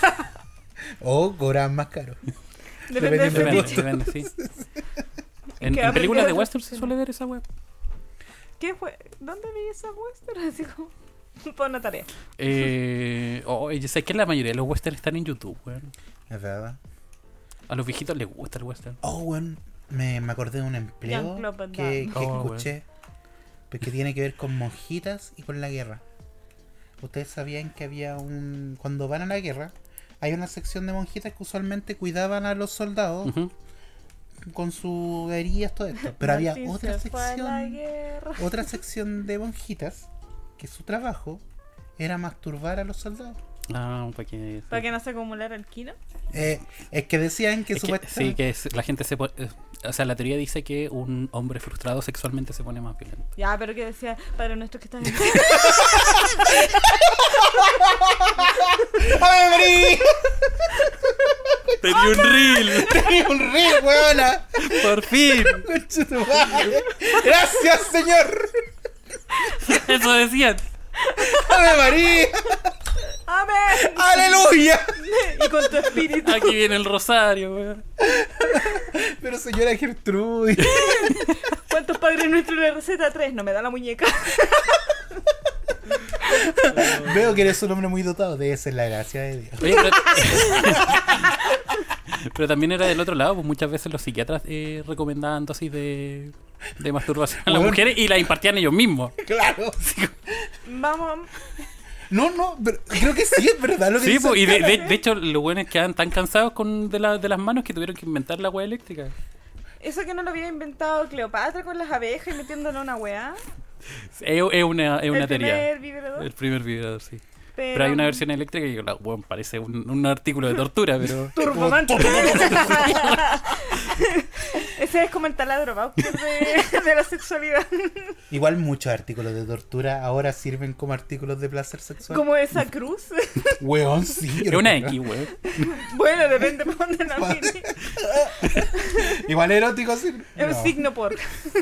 O cobraban más caro. Depende del Depende, fetiche. Depende, depende, sí. En, Que en películas de aprendieron- western se suele ver esa web. ¿Qué fue? ¿Dónde vi esa western? Así como... Por una tarea. Eh, oh, yo sé que la mayoría de los westerns están en YouTube, weón. Es verdad. A los viejitos les gusta el western. Oh, bueno, me, me acordé de un empleo Jean-Claude Van que, Damme. que Oh, escuché. Pues que tiene que ver con monjitas y con la guerra. Ustedes sabían que había un... Cuando van a la guerra, hay una sección de monjitas que usualmente cuidaban a los soldados Ujú. con sus heridas, todo esto. Pero había Martín otra se fue a la sección... guerra. Otra sección de monjitas que su trabajo era masturbar a los soldados. Ah, para que... Para que no se acumulara el kino. Eh, es que decían que Es que- supuestamente... sí, que es- la gente se pone... eh, o sea, la teoría dice que un hombre frustrado sexualmente se pone más violento. Ya, pero que decía, Padre nuestro que estás en... ¡Ave María! ¡Tenía un reel! ¡Tenía un reel, weona! ¡Por fin! Concha tu madre. ¡Gracias, señor! Eso decían. ¡Ave María! ¡Amén! ¡Aleluya! Y con tu espíritu. Aquí viene el rosario, weón. Pero señora Gertrudis. ¿Cuántos Padres Nuestros le receta? Tres. No me da la muñeca. Veo que eres un hombre muy dotado. Debe ser la gracia de Dios. Oye, pero... pero también era del otro lado, pues muchas veces los psiquiatras eh, recomendaban dosis de, de masturbación a las Bueno. mujeres y la impartían ellos mismos. Claro. Vamos. No, no, pero creo que sí es verdad lo que Sí, dice. pues, y de, de, de hecho los buenos quedan tan cansados con de, la, de las manos que tuvieron que inventar la hueá eléctrica. Eso que no lo había inventado Cleopatra con las abejas y metiéndole una weá. Es, es una, es una El teoría. primer vibrador. El primer vibrador, sí. Pero, Pero hay una versión eléctrica que, la, bueno, parece un, un artículo de tortura, pero... Turbomante. Ese es como el taladro Bauker de, de la sexualidad. Igual muchos artículos de tortura ahora sirven como artículos de placer sexual. Como esa cruz. Weón, sí. yo Es no una creo. X, weón. Bueno, depende de dónde la mires. Igual erótico, sí. Es un No. signo por.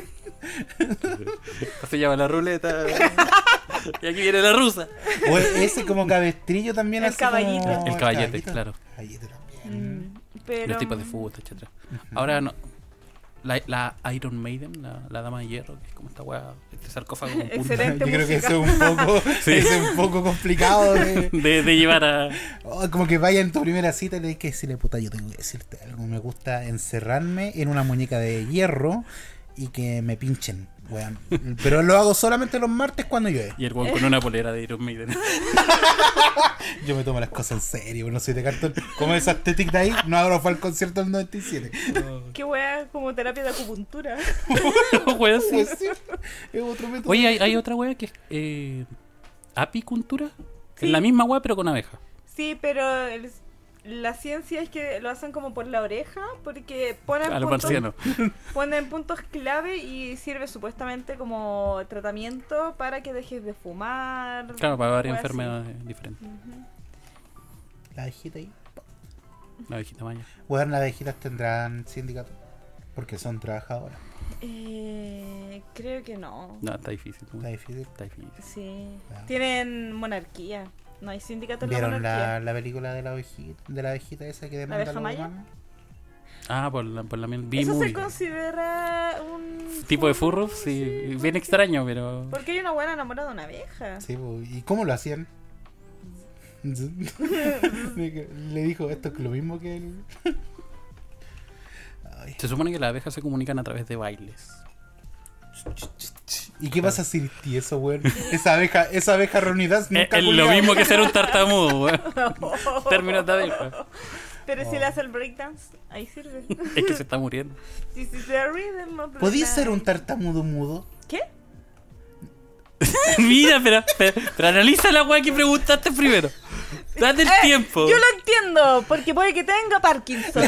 Se llama la ruleta. Y aquí viene la rusa. O ese como cabestrillo también. El así como- caballito. El caballete, claro. Caballete también. Mm, pero, Los tipos de fútbol, etcétera. Ahora no. La, la Iron Maiden, la, la dama de hierro, que es como esta weá, este sarcófago con punta. Excelente. Yo creo que música. eso es un poco, Sí. eso es un poco complicado de, De, de llevar a. oh, como que vaya en tu primera cita y le que decirle, puta, yo tengo que decirte algo. Me gusta encerrarme en una muñeca de hierro y que me pinchen, weón. Pero lo hago solamente los martes cuando llueve. Y el weón con una polera de Iron Maiden. Yo me tomo las cosas en serio, no soy de cartón. Como esa estética de ahí, no ahora fue al concierto del noventa y siete. Qué wea, como terapia de acupuntura. Weón, sí. Pues sí, es otro método. Oye, hay, hay otra weá que es eh, apicultura. Sí. Es la misma weá, pero con abeja. Sí, pero el- la ciencia es que lo hacen como por la oreja, porque ponen A los puntos, marcianos. ponen puntos clave y sirve supuestamente como tratamiento para que dejes de fumar. Claro, para varias o así. enfermedades diferentes. Ujú. La abejita ahí. La abejita maya. Weón, las abejitas tendrán sindicato. Porque son trabajadoras. Eh, creo que no. No, está difícil. Está weón. difícil. Está difícil. Sí. Ah. Tienen monarquía. No hay sindicato en la ¿Vieron monarquía. la, la película de la abejita, de la abejita esa que demanda a abeja los maya? humanos? Ah, por la, por la miel. ¿Eso se B-movie. considera un Tipo de furro? furro, sí. Bien porque- extraño, pero. Porque hay una buena enamorada de una abeja. Sí, po, ¿y cómo lo hacían? Le dijo esto es lo mismo que el... Ay. Se supone que las abejas se comunican a través de bailes. ¿Y qué pasa si eso, weón? Esa abeja, esa abeja reunida Es, nunca es lo culiao. mismo que ser un tartamudo, weón. Términos de abeja. Pero si Oh. le hace el breakdance, ahí sirve. Es que se está muriendo. This is the rhythm of the ¿Podías ser un night. tartamudo mudo? ¿Qué? Mira, pero, pero, pero analiza la weá que preguntaste primero. Date el Eh, tiempo. Yo lo entiendo, porque puede que tenga Parkinson.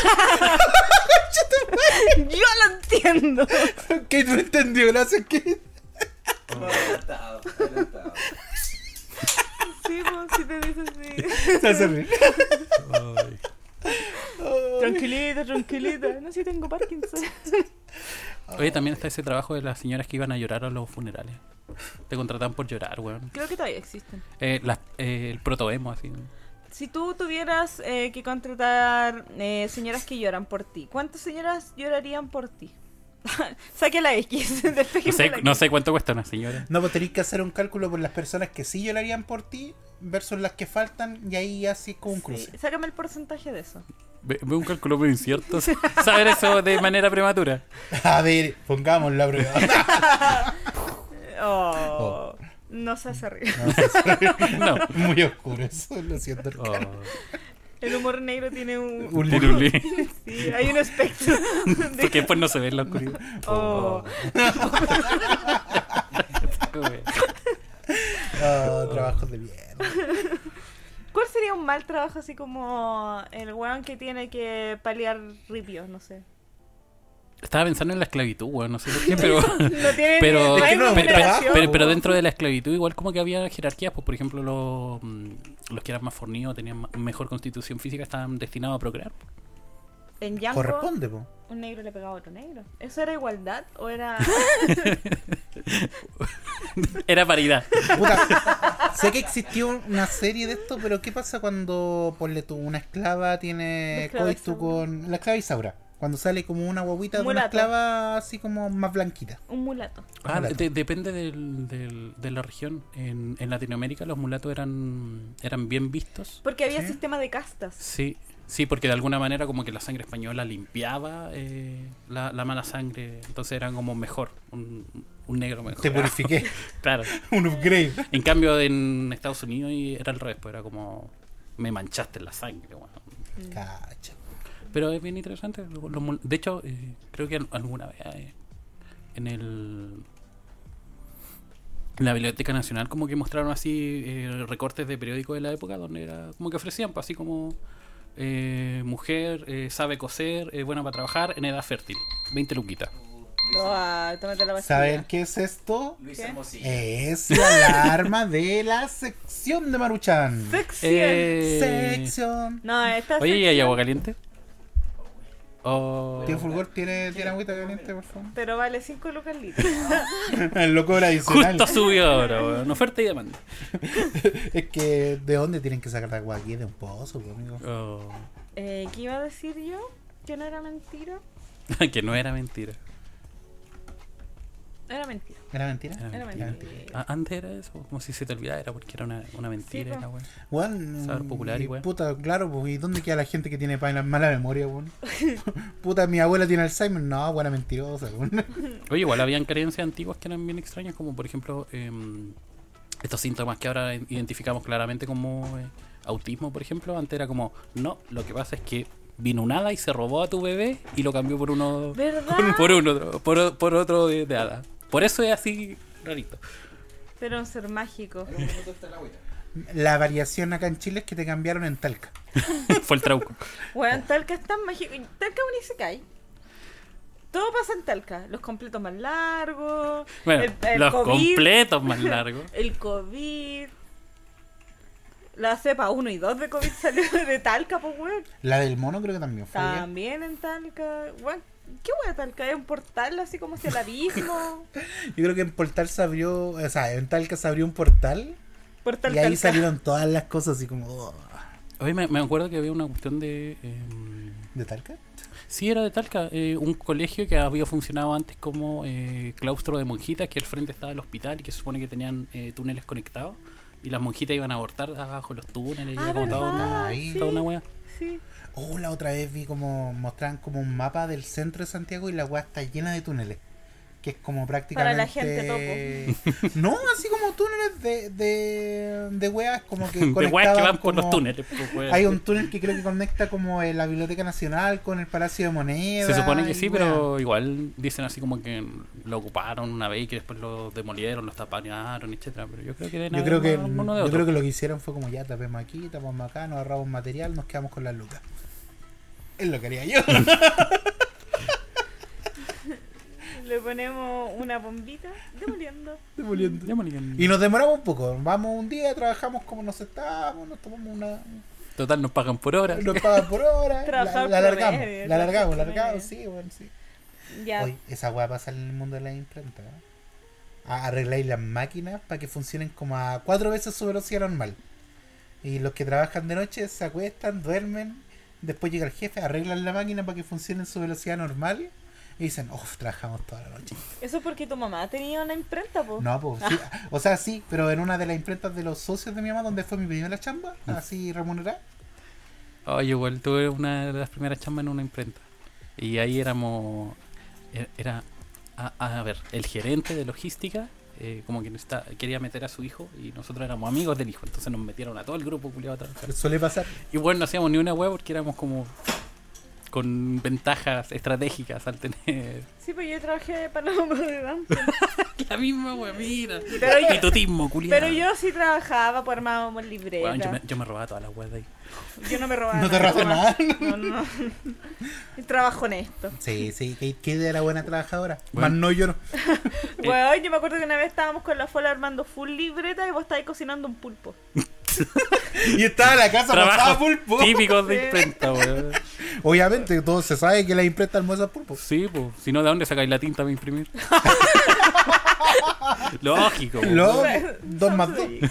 Yo lo entiendo. ¿Qué no entendió? Gracias, que Adelantado, adelantado. Sí, pues, si te dices así. se hace reír. Ay. Tranquilita, tranquilita. No, si tengo Parkinson. Oye, también está ese trabajo de las señoras que iban a llorar a los funerales. Te contratan por llorar, weón. Creo que todavía existen. Eh, las- eh, el protoemo, así. Si tú tuvieras eh, que contratar eh, señoras que lloran por ti, ¿cuántas señoras llorarían por ti? Saque la X. No despéjeme sé, la no X. sé cuánto cuesta una señora. No, pues tenéis que hacer un cálculo por las personas que sí llorarían por ti versus las que faltan y ahí así es como un cruce. Sí, sácame el porcentaje de eso. Ve, ve un cálculo muy incierto. Saber eso de manera prematura. A ver, pongamos la prueba. Oh, No se hace reír. No, eso es No. muy oscuro eso, lo siento. Oh. El humor negro tiene un... Un Tiene un li- Sí, hay un espectro. de- Porque después no se ve en la oscuridad. Oh. Oh, trabajos de mierda. ¿Cuál sería un mal trabajo así como el weón que tiene que paliar ripios? No sé. Estaba pensando en la esclavitud, weón, no sé por qué, pero... No tiene Pero, no hay Es que no es un pero, remuneración. pero, pero dentro de la esclavitud igual como que había jerarquías, pues por ejemplo los, mm, los que eran más fornidos, tenían ma- mejor constitución física, estaban destinados a procrear. En Django, Corresponde, po. un negro le pegaba a otro negro. ¿Eso era igualdad o era...? Era paridad. Puta, sé que existió una serie de esto, pero ¿qué pasa cuando, ponle tú, una esclava La tiene esclava coito Isaura. con... La esclava Isaura. Cuando sale como una guaguita de una Mulato. esclava así como más blanquita. Un mulato. Ah, Mulato. de- depende del, del- de la región. En, en Latinoamérica los mulatos eran, eran bien vistos. Porque había ¿Sí? sistema de castas. Sí. Sí, porque de alguna manera como que la sangre española limpiaba eh, la, la mala sangre, entonces era como mejor, un, un negro mejor. Te purifiqué. Claro. Un upgrade. En cambio en Estados Unidos y era al revés, pues era como me manchaste la sangre, bueno. Cacha. Pero es bien interesante. lo- lo- de hecho, eh, creo que al- alguna vez eh, en el en la Biblioteca Nacional como que mostraron así eh, recortes de periódicos de la época donde era como que ofrecían, pues así como eh, mujer, eh, sabe coser, eh, buena para trabajar, en edad fértil, veinte luquitas. Ah, tómate la pastilla. ¿Saben qué es esto? Luis ¿Qué? Hermosillo. Es la alarma de la sección de Maruchan. Sección. Eh, Sección. No, esta Oye, ¿y hay sección- agua caliente? Oh, Tío Fulgor, ¿tiene, ¿tiene agüita caliente, por favor? Pero vale cinco lucas litros. El loco adicional. justo subió ahora, weón. Oferta y demanda. Es que, ¿de dónde tienen que sacar la agua aquí? De un pozo, pues, amigo. Oh. eh, ¿Qué iba a decir yo? ¿Que no era mentira? Que no era mentira. Era mentira. ¿Era mentira? Era Era mentira. mentira. Ah, antes era eso, como si se te olvidara, era porque era una, una mentira. Sí, era, po. weón. Weón, Saber popular y y weón. puta, claro, pues, ¿y dónde queda la gente que tiene pa- mala memoria, weón? Puta, mi abuela tiene Alzheimer. No, buena mentirosa, weón. Oye, igual habían creencias antiguas que eran bien extrañas, como por ejemplo em, estos síntomas que ahora identificamos claramente como eh, autismo, por ejemplo. Antes era como, no, lo que pasa es que vino un hada y se robó a tu bebé y lo cambió por uno, ¿Verdad? por uno, por, por otro de, de hada. Por eso es así rarito. Pero un ser mágico. En un minuto está la agüita. La variación acá en Chile es que te cambiaron en Talca. Fue el trauco. Bueno, Talca es tan mágico. Talca es un isekai. Todo pasa en Talca. Los completos más largos. Bueno, el, el los COVID, completos más largos. El COVID. La cepa uno y dos de COVID salió de Talca, pues, weón. La del mono creo que también fue. allá. También en Talca. Weón, ¿qué weón Talca? ¿Es un portal así como hacia el abismo? Yo creo que en Portal se abrió, o sea, en Talca se abrió un portal Portal y ahí Talca. salieron todas las cosas así como... oh, Oye, me, me acuerdo que había una cuestión de... em, ¿de Talca? Sí, era de Talca, eh, un colegio que había funcionado antes como eh, claustro de monjitas, que al frente estaba el hospital y que se supone que tenían eh, túneles conectados y las monjitas iban a abortar abajo de los túneles y Ah, era como toda ¿verdad? una, Ahí. Sí, toda una wea. sí. Oh, la otra vez vi como mostraban como un mapa del centro de Santiago y la weá está llena de túneles. Que es como prácticamente... Para la gente No, así como túneles de, de, de weas como que De weas que conectaban van por como- los túneles. pues, wea. Hay un túnel que creo que conecta como eh, la Biblioteca Nacional con el Palacio de Moneda. Se supone que y sí, wea. pero igual dicen así como que lo ocuparon una vez y que después lo demolieron, lo taparon, etcétera. Pero yo creo que deben Yo haber creo que, uno- uno de yo otro. creo que lo que hicieron fue como ya tapemos aquí, tapamos acá, nos ahorramos material, nos quedamos con las lucas. Es lo que haría yo. Le ponemos una bombita demoliendo. Demoliendo. Demolieron. Y nos demoramos un poco. Vamos un día, trabajamos como nos estábamos, nos tomamos una. Total, nos pagan por hora. Nos pagan por hora. La, Trabajar la alargamos. promedio, La alargamos, la trabajar alargamos, promedio. sí, bueno, sí. Ya. Oye, esa weá pasa en el mundo de la imprenta. ¿eh? A- Arregláis las máquinas para que funcionen como a cuatro veces su velocidad normal. Y los que trabajan de noche se acuestan, duermen. Después llega el jefe, arreglan la máquina para que funcione en su velocidad normal. Y dicen, uff, trabajamos toda la noche. Eso es porque tu mamá tenía una imprenta, po. No, pues, sí, o sea, sí, pero en una de las imprentas de los socios de mi mamá, donde fue mi primera chamba, así remunerada. Oye, igual tuve una de las primeras chambas en una imprenta. Y ahí éramos. e- Era. A, a ver, el gerente de logística, eh, como que está, quería meter a su hijo y nosotros éramos amigos del hijo. Entonces nos metieron a todo el grupo culiado a trabajar. Suele pasar. Y bueno, no hacíamos ni una web porque éramos como. Con ventajas estratégicas al tener. Sí, pues yo trabajé para la mamá de Dante. La misma web, mira. Pero yo- Pitutismo, culiado. Pero yo sí trabajaba, pues armábamos libretas. Bueno, yo, me, yo me robaba todas las webs de ahí. Yo no me robaba No te robas nada. No, no. El trabajo honesto. Sí, sí, que, que era buena trabajadora. Bueno. Más no yo no. Weón, yo me acuerdo que una vez estábamos con la Fola armando full libreta y vos estabas cocinando un pulpo. Y estaba en la casa pasaba Trabajos pulpo. típicos de Sí. imprenta, weón. Obviamente, todo se sabe que la imprenta almuerza pulpo. Sí, pues. Si no, ¿de dónde sacáis la tinta para imprimir? Lógico. po. Lo, Bueno, dos más dos. sí.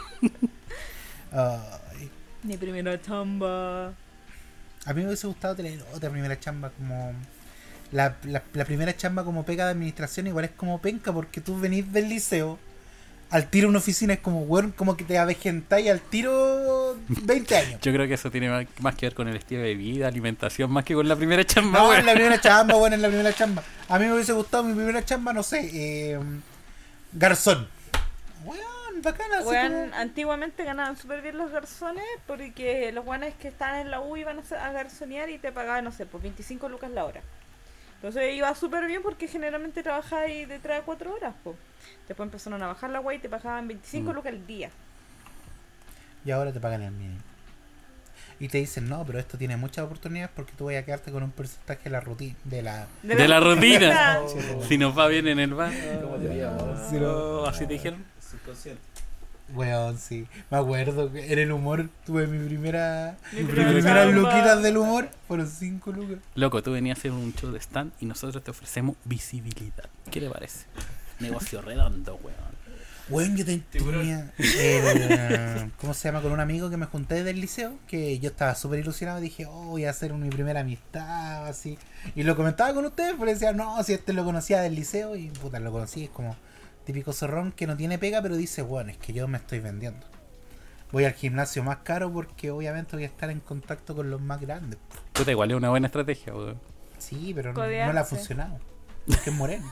Ay, Mi primera chamba. a mí me hubiese gustado tener otra primera chamba como... La, la, la primera chamba como pega de administración igual es como penca porque tú venís del liceo, al tiro a una oficina es como, weón, como que te avejentáis al tiro veinte años. Yo creo que eso tiene más, más que ver con el estilo de vida, alimentación, más que con la primera chamba, No, weón. en la primera chamba, bueno, en la primera chamba. A mí me hubiese gustado mi primera chamba, no sé, eh, garzón. Weón, bacana. así Weón, como- antiguamente ganaban súper bien los garzones porque los guanes que estaban en la U iban a, hacer- a garzonear y te pagaban, no sé, por veinticinco lucas la hora. Entonces iba súper bien porque generalmente trabajaba ahí detrás de cuatro horas, po. Después empezaron a bajar la wey y te pagaban veinticinco Mm. lucas al día. Y ahora te pagan el mínimo. Y te dicen, no, pero esto tiene muchas oportunidades porque tú vas a quedarte con un porcentaje de la rutina, de la... De la rutina. rutina. Si nos va bien en el bar. ¿Cómo te veíamos? Sí, no. Así te dijeron. Subconsciente. Weón, sí. Me acuerdo que en el humor tuve mi primera... Mi Mis primera primeras chamba. luquitas del humor fueron cinco lucas. Loco, tú venías a hacer un show de stand y nosotros te ofrecemos visibilidad. ¿Qué te parece? Negocio redondo, weón. Weón, yo te- tenía el, ¿cómo se llama? Con un amigo que me junté del liceo, que yo estaba súper ilusionado, dije, oh, voy a hacer mi primera amistad, así. Y lo comentaba con ustedes, pero decía, no, si este lo conocía del liceo, y puta, lo conocí, es como típico zorrón que no tiene pega, pero dice, bueno, es que yo me estoy vendiendo. Voy al gimnasio más caro porque obviamente voy a estar en contacto con los más grandes. Puta, igual es una buena estrategia, weón. Sí, pero no, no Codearse. le ha funcionado. Porque es moreno.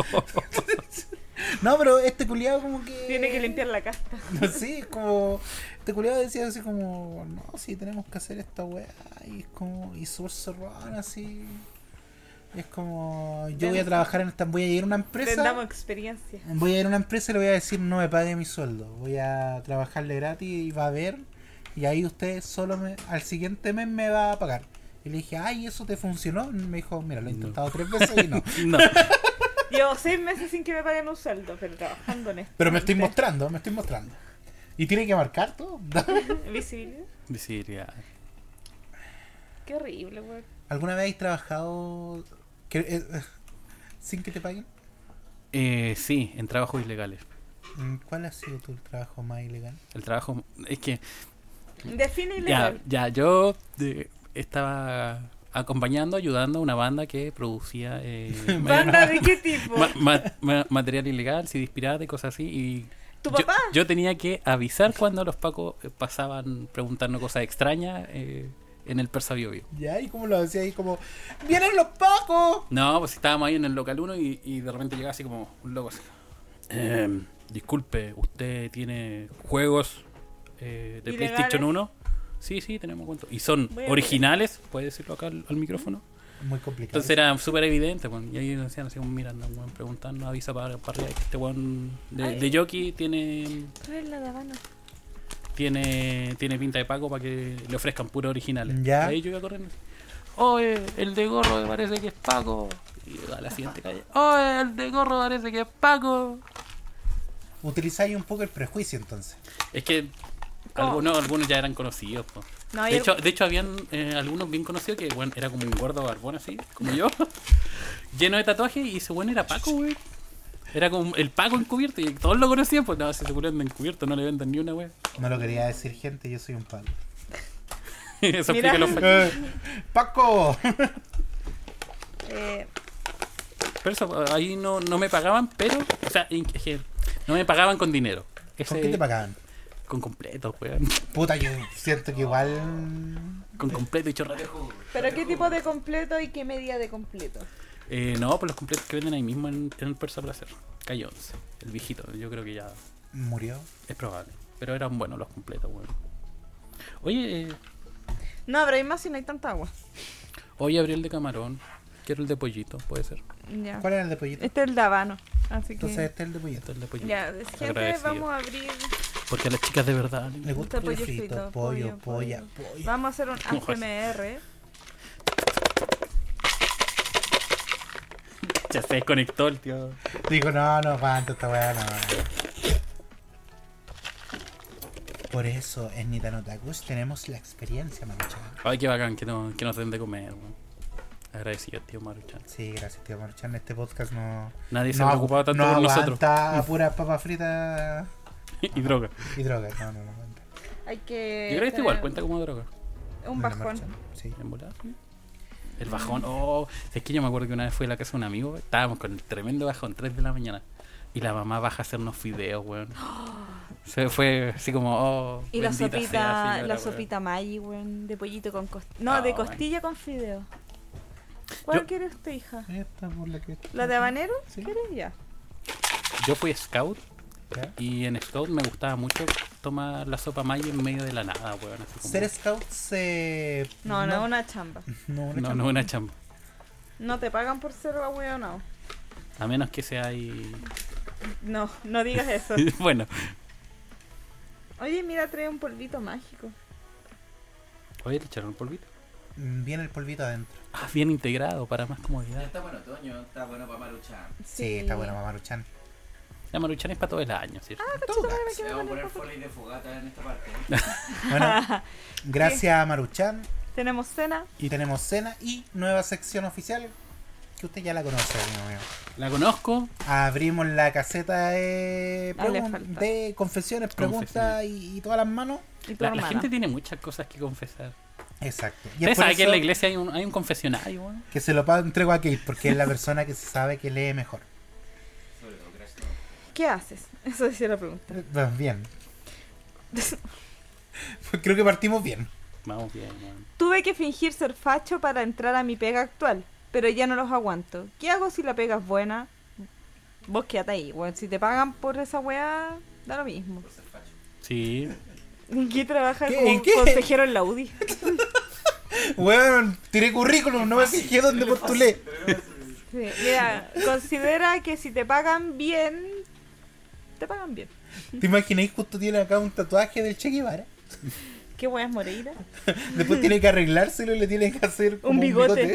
No, pero este culiado como que... Tiene que limpiar la casta. Sí, es como. Este culiado decía así como. No, sí, tenemos que hacer esta weá. Y es como. Y súper zorrón así. Y es como. Yo voy a trabajar en esta. Voy a ir a una empresa. Tendamos experiencia. Voy a ir a una empresa y le voy a decir no me pague mi sueldo. Voy a trabajarle gratis y va a ver. Y ahí usted solo me. Al siguiente mes me va a pagar. Y le dije, ay, ¿eso te funcionó? Y me dijo, mira, lo he intentado tres veces y no. No. Llevo seis meses sin que me paguen un sueldo, pero trabajando en esto. Pero me estoy mostrando, me estoy mostrando. Y tiene que marcar todo. Visibilidad. Visibilidad. Qué horrible, weón. ¿Alguna vez habéis trabajado que, eh, eh, sin que te paguen? Eh, sí, en trabajos ilegales. Mm, ¿Cuál ha sido tu trabajo más ilegal? El trabajo. Es que. Define Ya, ilegal. ya, yo eh, estaba acompañando, ayudando a una banda que producía eh, ¿Banda de qué tipo? ma- ma- ma- material ilegal, C Ds pirata y cosas así. Y ¿Tu yo, papá? yo tenía que avisar cuando los pacos eh, pasaban preguntando cosas extrañas eh, en el Persa Bio Bio. Ya, ¿y cómo lo hacía ahí? Como, ¡vienen los pacos! No, pues estábamos ahí en el local uno y, y de repente llegaba así como un loco así. Eh, disculpe, ¿usted tiene juegos eh, de ¿Ilegales? PlayStation uno? Sí, sí, tenemos cuentos. ¿Y son Voy a originales? ¿Puede decirlo acá al, al micrófono? Muy complicado. Entonces era súper evidente, pues, y ahí decían así como, mira, andan weón, preguntando, avisa para, para arriba que este weón de, Ay. de jockey tiene, Tú eres la de Habana. tiene tiene pinta de pago para que le ofrezcan puros originales. Ya. Ahí yo iba corriendo así, oye, el de gorro me parece que es Paco. Y a la siguiente calle, oye, el de gorro parece que es Paco. Utilizáis un poco el prejuicio entonces. Es que ¿Cómo? algunos, algunos ya eran conocidos, po. No, De yo- hecho, de hecho habían eh, algunos bien conocidos que bueno, era como un gordo barbón así, como yo, lleno de tatuajes, y ese bueno era Paco, güey. Era como el Paco encubierto y todos lo conocían, pues no, si se curan de encubierto, no le venden ni una, güey. No lo quería decir, gente, yo soy un paco. Eso Mira. explica los fa- Eh, ¡Paco! eh, Pero eso, ahí no, no me pagaban, pero, o sea, in- es que no me pagaban con dinero. ¿Con Ese- qué te pagaban? Con completo, güey. Puta, yo siento que igual... Con completo y chorrete. ¿Pero qué tipo de completo y qué medida de completo? Eh, no, pues los completos que venden ahí mismo en, en el Persa Placer. Calle once, el viejito, yo creo que ya Murió. es probable. Pero eran buenos los completos, güey. Oye, eh, No, pero hay más si no hay tanta agua. hoy abrí el de camarón. Quiero el de pollito, puede ser. Ya. ¿Cuál era el de pollito? Este es el de Habano. Así que. Entonces este es el de pollito. Este es el de pollito. Ya, es- gente, Agradecido. vamos a abrir. Porque a las chicas de verdad. Le gusta el pollo pollo frito, frito, pollo, pollo, polla, pollo. Vamos a hacer un Ojo, A S M R. Ya se desconectó el tío. Digo, no, no aguanto esta weá, no. Por eso en Nitanotakus tenemos la experiencia, Maruchan. Ay, qué bacán que, no, que nos den de comer, güey. Agradecido, tío Maruchan. Sí, gracias, tío Maruchan. Este podcast no. Nadie se no ha agu- preocupado tanto no por nosotros. aguanta a puras papas fritas Y droga. y drogas. No, no, no aguanta. Hay que. Yo creo que esto tener igual cuenta como droga. Un De la bajón. Maruchan, sí. ¿En volada? El bajón, oh, es que yo me acuerdo que una vez fui a la casa de un amigo, estábamos con el tremendo bajón, tres de la mañana, y la mamá baja a hacernos fideos, weón. Se fue así como, oh, Y la bendita sopita, sea, señora, la weón. sopita Maggi, weón, de pollito con costilla. No, de Oh, costilla con fideo. ¿Cuál Yo- quiere usted, hija? Esta por la que... ¿La de habanero? Sí. ¿Quieres? Ya. Yo fui scout ¿Ya? y en scout me gustaba mucho tomar la sopa Maggi en medio de la nada, weón. Así como... Ser scout se... No, no, es una chamba. No, una No, chamba. no una chamba. No te pagan por ser ahueonado. A menos que sea ahí... No, no digas eso. Bueno, Oye, mira, trae un polvito mágico. oye, le echaron el polvito. Mm, Viene el polvito adentro. Ah, bien integrado para más Ya comodidad. está bueno otoño, está bueno para Maruchan. Sí, está bueno, Mamaruchan. La Maruchan es para todo el año, ¿cierto? Ah, Todo cachito, me Se quiero vamos a poner poner poco. foley de fogata en esta parte. ¿eh? Bueno, gracias a Maruchan. Tenemos cena. Y tenemos cena y nueva sección oficial que usted ya la conoce, amigo mío. La conozco. Abrimos la caseta de, Ah, le pregun- falta. de confesiones, preguntas Confesiones. y, y todas las manos. Y tu La, la hermana. gente tiene muchas cosas que confesar. Exacto. Y ¿Ustedes es por saben que en eso la iglesia hay un, hay un confesionario, weón? que se lo pa- entrego a Kate porque es la persona que se sabe que lee mejor. Sobre todo, gracias. ¿Qué haces? Eso decía la pregunta. Eh, pues bien. Pues creo que partimos bien. Vamos bien, weón. Tuve que fingir ser facho para entrar a mi pega actual, pero ya no los aguanto. ¿Qué hago si la pega es buena? Vos quédate ahí, weón. Si te pagan por esa weá, da lo mismo. Por ser facho. Sí. ¿En qué trabajas ¿Qué? como ¿En qué? consejero en la U D I? Bueno, tiré currículum, no me fijé dónde postulé. Sí, mira, considera que si te pagan bien, te pagan bien. ¿Te imagináis justo tiene acá un tatuaje del Che Guevara? ¿Qué weá es Moreira? Después tiene que arreglárselo y le tiene que hacer como Un bigote.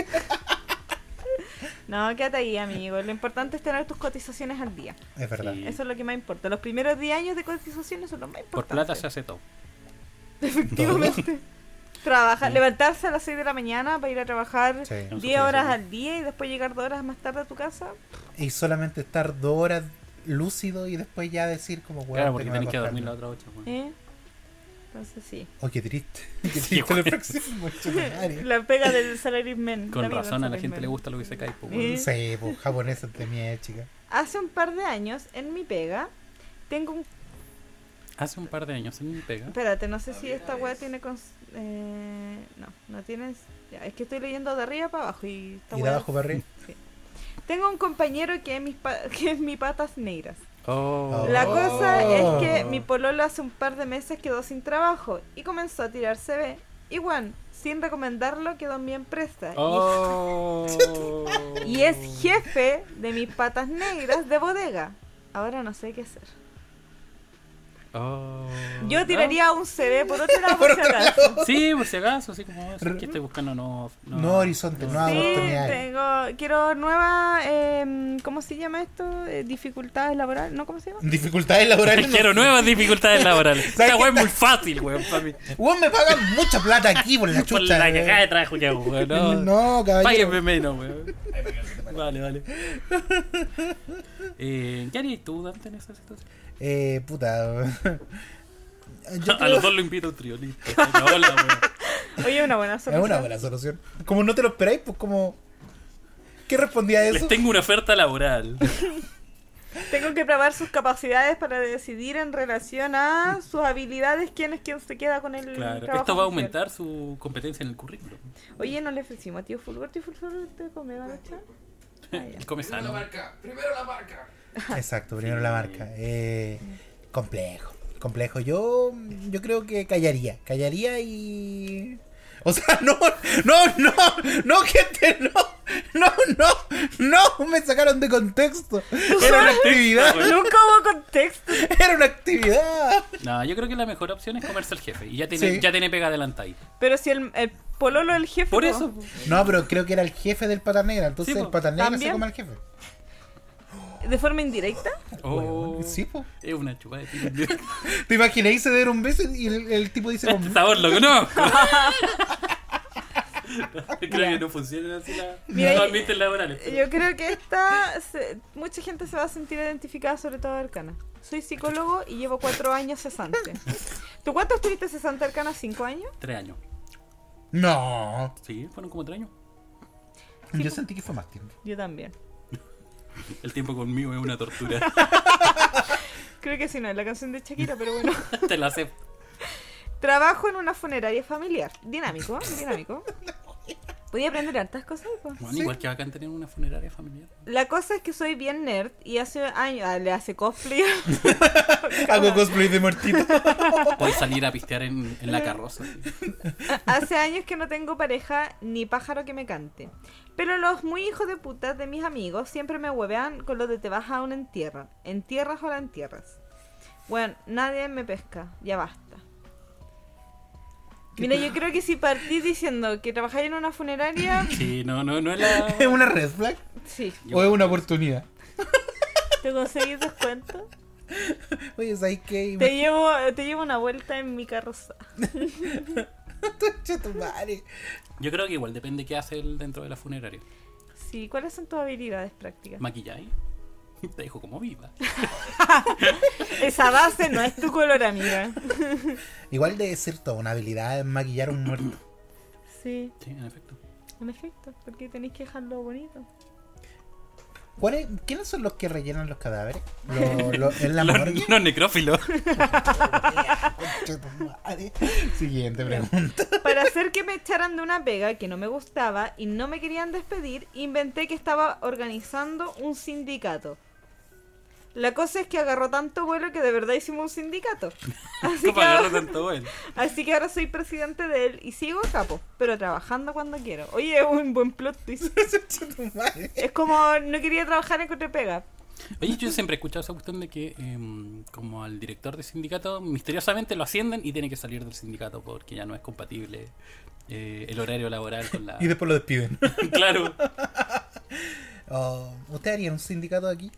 No, quédate ahí, amigo. Lo importante es tener tus cotizaciones al día. Es verdad. Sí. Eso es lo que más importa. Los primeros diez años de cotizaciones son los más Por importantes. plata se hace todo. Efectivamente. Trabajar, Sí. levantarse a las seis de la mañana para ir a trabajar Sí. No diez sufrí horas eso. al día y después llegar dos horas más tarde a tu casa. Y solamente estar dos horas lúcido y después ya decir como weón. Claro, porque tengo tenés que acostarme. dormir la otra ocho, weón. ¿Eh? Entonces sí. Oh, qué triste. Qué Sí, triste la weón. fracción, mucho madre. La pega del salaryman. Con la vida razón a del la gente salaryman. le gusta lo que se cae, pues, ¿Eh? weón. Sí, pues japoneses de mierda, chica. Hace un par de años, en mi pega, tengo un... Hace un par de años en mi pega. Espérate, no sé si esta web tiene... Cons... Eh... No, no tienes... Ya, es que estoy leyendo de arriba para abajo y... esta Y de wea- abajo para arriba. Tengo un compañero que es, mis pa- que es mi patas negras. Oh. La Oh. cosa es que mi pololo hace un par de meses quedó sin trabajo y comenzó a tirar C V. Y bueno, sin recomendarlo, quedó en mi empresa. Oh. Y, y es jefe de mis patas negras de bodega. Ahora no sé qué hacer. Oh. Yo tiraría un C V por otro lado por si acaso. Sí, por si acaso, así como eso, que estoy buscando no, No horizonte, no Sí, oportunidades. tengo, quiero nuevas, eh, ¿cómo se llama esto? Eh, dificultades laborales, ¿no? ¿Cómo se llama? Dificultades laborales. Quiero nuevas dificultades laborales. ¿Sabes Esta qué? weá es muy fácil, weón, para mí. Weón, me pagan mucha plata aquí por la Por chucha. la weón. cagada de trabajo que hago, weón. No, No, caballero. páguenme menos, weón. Vale, vale. Eh, ¿Qué harías tú, Dante, en esa situación? Eh, puta. Yo A creo- los dos lo invito a un trío, listo. Se acabó la weá. Oye, una buena Es solución. una buena solución. Como no te lo esperáis, pues como... ¿Qué respondía a eso? Les tengo una oferta laboral. Tengo que probar sus capacidades para decidir en relación a sus habilidades quién es quien se queda con el Claro, trabajo esto va a oficial. aumentar su competencia en el currículum. Oye, no le ofrecimos a tío Fulgor, tío Fulgor te come, ¿vale? Ah, ya. Come Primero la sano. marca, primero la marca. Exacto, primero la marca. Eh, complejo, complejo. Yo, yo creo que callaría, callaría y... O sea, no, no, no, no, gente, no, no, no, no, me sacaron de contexto. Era una actividad, Nunca hubo contexto. era una actividad. No, yo creo que la mejor opción es comerse al jefe. Y ya tiene, Sí. ya tiene pega adelantada ahí. Pero si el, el pololo del jefe. Por no. eso. No, pero creo que era el jefe del pata negra, entonces Sí, el po. pata negra se ¿También? come al jefe. ¿De forma indirecta? Oh, Bueno, sí, po. es una chupada de tiro. ¿Te imagináis se dar un beso y el, el tipo dice como... Este sabor lo conozco. Creo que no funcionan así la- Mira, los yo- ambientes laborales. pero- Yo creo que esta. se- mucha gente se va a sentir identificada, sobre todo Arcana. Soy psicólogo y llevo cuatro años cesante. ¿Tú cuántos tuviste cesante, Arcana? ¿Cinco años? Tres años. No, Sí, fueron como tres años. yo sentí que fue más tiempo. Yo también. El tiempo conmigo es una tortura. Creo que sí, no es la canción de Shakira, pero bueno. Te la acepto. Trabajo en una funeraria familiar. Dinámico, dinámico. Podía aprender hartas cosas, pues. Bueno, igual que bacán tener una funeraria familiar. La cosa es que soy bien nerd y hace años ah, le hace cosplay. Hago cosplay de muertito. Puedes salir a pistear en, en la carroza. ¿Sí? Hace años que no tengo pareja ni pájaro que me cante. Pero los muy hijos de puta de mis amigos siempre me huevean con lo de te vas a un entierro. ¿Entierras o la entierras? Bueno, nadie me pesca. Ya basta. Mira, yo creo que si partís diciendo que trabajáis en una funeraria... Sí, no, no, no es la... ¿Es una red flag? Sí. ¿O es una oportunidad? ¿Te conseguís descuento? Oye, ¿sabes qué? Te llevo, te llevo una vuelta en mi carroza. Che, tu madre. Yo creo que igual depende qué hace él dentro de la funeraria. Sí, ¿cuáles son tus habilidades prácticas? ¿Maquillaje? Te dejo como viva. Esa base no es tu color, amiga. Igual debe ser toda una habilidad en maquillar a un muerto. Sí, Sí, en efecto. en efecto, porque tenéis que dejarlo bonito. ¿Cuál es- ¿Quiénes son los que rellenan los cadáveres? ¿Lo- lo- ¿En la morgue? Los, los necrófilos. Concha tu madre. Siguiente pregunta. Para hacer que me echaran de una pega que no me gustaba y no me querían despedir, inventé que estaba organizando un sindicato. La cosa es que agarró tanto vuelo que de verdad hicimos un sindicato. Así que, ¿Cómo agarró ahora, tanto bueno? así que ahora soy presidente de él y sigo a capo, pero trabajando cuando quiero. Oye, es un buen plot twist. Concha tu madre. Es como no quería trabajar en Cote Pega. Oye, yo siempre he escuchado esa cuestión de que em, como al director de sindicato misteriosamente lo ascienden y tiene que salir del sindicato porque ya no es compatible eh, el horario laboral con la... Y después lo despiden. Claro. Oh, ¿usted haría un sindicato aquí?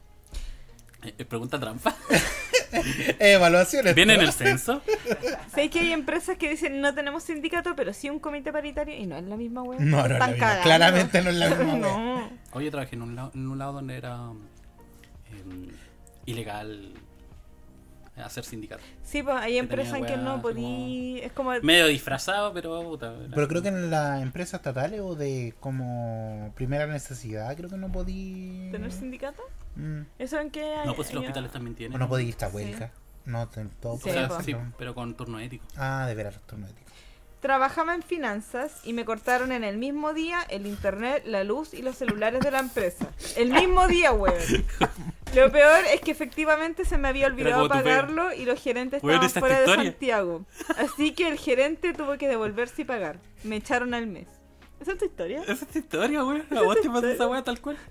Eh, pregunta trampa. Evaluaciones. ¿Viene en el censo? Sé que hay empresas que dicen no tenemos sindicato, pero sí un comité paritario y no es la misma wea. No, no es la Están misma. cagando. Claramente no es la misma. wea. No. Hoy yo trabajé en un, lado, en un lado donde era em, ilegal hacer sindicato. Sí, pues hay Que empresas en tenía que no weas podí... Es como... Medio disfrazado, pero puta. era- Pero creo que en las empresas estatales o de como primera necesidad, creo que no podí. ¿Tener sindicato? Mm. ¿Eso en qué hay? No, pues si los hospitales también tienen. O no podí irte a huelga. No, te- todo Sí, O sea, pues. sí, pero con turno ético. Ah, de veras, turno ético. Trabajaba en finanzas y me cortaron en el mismo día el internet, la luz y los celulares de la empresa. El mismo día, weón. Lo peor es que efectivamente se me había olvidado como tu pagarlo y los gerentes Weón, estaban esa es tu fuera de historia. Santiago. Así que el gerente tuvo que devolverse y pagar. Me echaron al mes. ¿Esa es tu historia? Esa es tu historia, güey. A vos te pasa esa weá tal cual.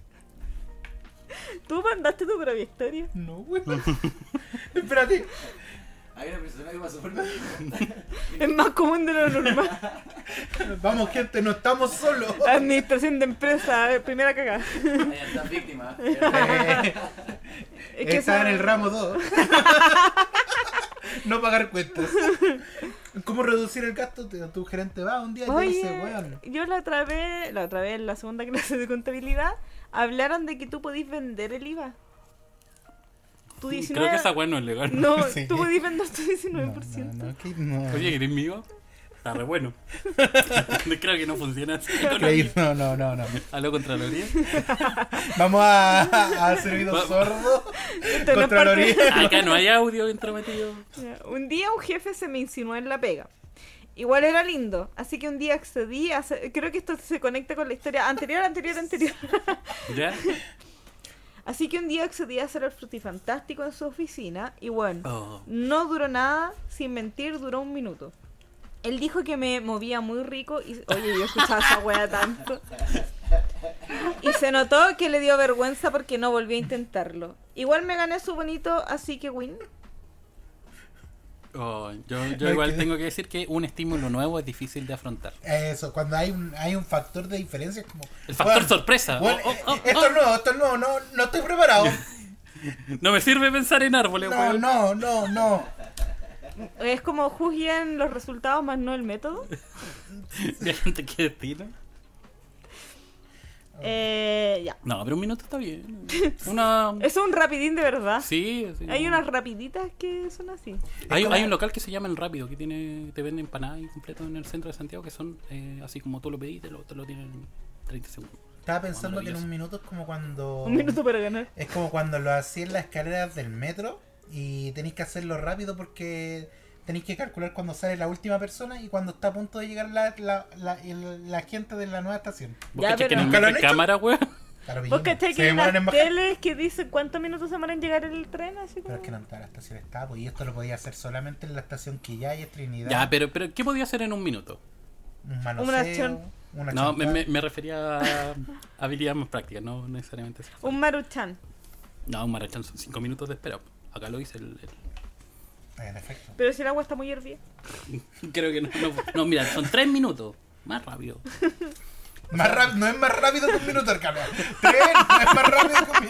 ¿Tú mandaste tu propia historia? No, güey. Espérate. Hay una persona que pasó por mí. Es más común de lo normal. Vamos, gente, no estamos solos. Administración de empresa, eh, primera cagada. Ahí están víctimas. Eh, Es que está eso- en el ramo dos. No pagar cuentas. ¿Cómo reducir el gasto? Tu, tu gerente va un día y te dice, Oye, weón. yo la otra vez, la otra vez en la segunda clase de contabilidad, hablaron de que tú podís vender el I V A. Tu diecinueve... Creo que esa weá no es legal. No, Sí. tú podís vender tu diecinueve No, por ciento. no, no, que no. Oye, ¿eres mío? Está re bueno. Creo que no funciona así. Creí- No, no, no, no. A lo Contraloría. Vamos a, a, al servicio Va- sordo. Esto no es Contraloría. parte- Acá no hay audio entrometido. Ya, un día un jefe se me insinuó en la pega. Igual era lindo, así que un día accedí a hacer- creo que esto se conecta con la historia anterior, anterior, anterior. ¿Ya? Así que un día accedí a hacer el frutifantástico en su oficina y bueno, Oh. no duró nada, sin mentir, duró un minuto. Él dijo que me movía muy rico y oye, yo escuchaba esa wea tanto. Y se notó que le dio vergüenza porque no volvió a intentarlo. Igual me gané su bonito, así que win. Oh, yo yo No, igual que- tengo que decir que un estímulo nuevo es difícil de afrontar. Eso, cuando hay un, hay un factor de diferencia es como... El factor weón, sorpresa. weón, Oh, oh, oh, esto oh. es nuevo, esto es nuevo, no, no estoy preparado. No me sirve pensar en árboles, No, weón. no, no, no. Es como juzguen los resultados más no el método. ¿De gente que destino? Eh, ya. No, pero un minuto está bien. Una... Es un rapidín de verdad. Sí, sí. Hay unas rapiditas que son así. Hay, como- hay un local que se llama El Rápido, que tiene te venden empanadas incompletas en el centro de Santiago, que son eh, así como tú lo pedís, te lo, te lo tienen en treinta segundos. Estaba pensando Oh, que en un minuto es como cuando... Un minuto para ganar. Es como cuando lo hacía en las escaleras del metro Y tenéis que hacerlo rápido porque tenéis que calcular cuando sale la última persona y cuando está a punto de llegar la, la, la, el- la gente de la nueva estación. ¿Vos Ya, cachai que pero- no ¿Nunca lo han hay hecho? cámara, weón? Claro, ¿Vos pillemos. cachai Se que hay demoran en unas bajar. teles que dicen cuántos minutos se demoran en llegar el tren? Así como... Pero es que no en toda la estación está, pues, y esto lo podía hacer solamente en la estación que ya hay, es Trinidad. Ya, pero, pero ¿qué podía hacer en un minuto? Un manoseo, Una acción. una No, me, chantada. me, me refería a habilidades más prácticas, no necesariamente eso. Un maruchan. No, un marachán son cinco minutos de espera. Acá lo hice el... el- En efecto. Pero si el agua está muy hervida. Creo que no, no. No, mira, son tres minutos. Más rápido. Más ráp- no es más rápido que un minuto, Arcana. Tres no es más rápido que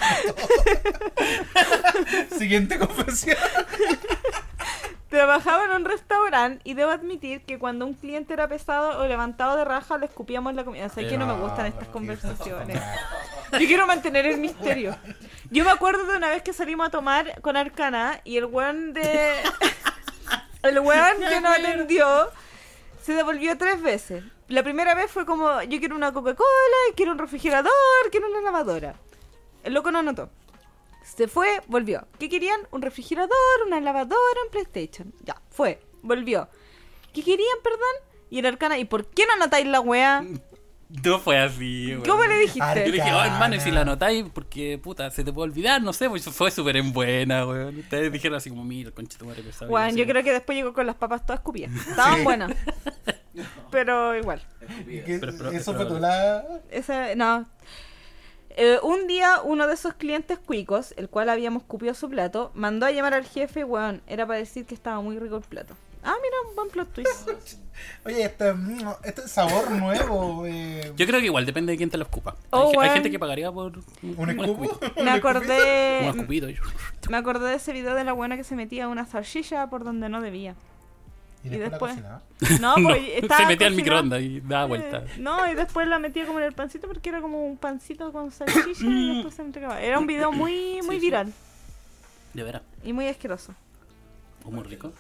un minuto. Siguiente confesión. Trabajaba en un restaurante y debo admitir que cuando un cliente era pesado o levantado de raja le escupíamos la comida. O sea, que no me gustan estas conversaciones. Yo quiero mantener el misterio. Yo me acuerdo de una vez que salimos a tomar con Arcana y el weón de... El weón que nos atendió se devolvió tres veces. La primera vez fue como, yo quiero una Coca-Cola, quiero un refrigerador, quiero una lavadora. El loco no notó. Se fue, volvió. ¿Qué querían? Un refrigerador, una lavadora, un PlayStation. Ya, fue, volvió. ¿Qué querían, perdón? Y el Arcana, ¿y por qué no anotáis la weá? No fue así, weón. ¿Cómo le dijiste? Arca- Yo le dije, oh, hermano, y si la Arcana. anotáis, porque, puta, se te puede olvidar, no sé, pues fue súper en buena, weón. Ustedes dijeron así como, mira, el conchito madre pesado. Bueno, yo creo que después llegó con las papas todas escupidas. Estaban Sí. buenas. Pero igual. ¿Y qué- Pero- pero- eso pero- fue tu la... Ese, no. Eh, un día uno de esos clientes cuicos, el cual habíamos escupido su plato, mandó a llamar al jefe, weón, era para decir que estaba muy rico el plato. Ah, mira, un buen plot twist. Oye, este, mm, este sabor nuevo. Eh, Yo creo que igual depende de quién te lo escupa. Oh, hay, ge- hay weón. gente que pagaría por un, ¿Un escupo? escupito. Me ¿Un acordé, Un escupido. y- me acordé de ese video de la buena que se metía una salchicha por donde no debía. Y y después, después- la cocinaba. No, No, pues estaba se metía al cocinando- microondas y daba vuelta. Eh, No, y después la metía como en el pancito porque era como un pancito con salchicha y después se entregaba. Era un video muy, muy Sí, sí. viral De veras. y muy asqueroso. ¿O muy rico?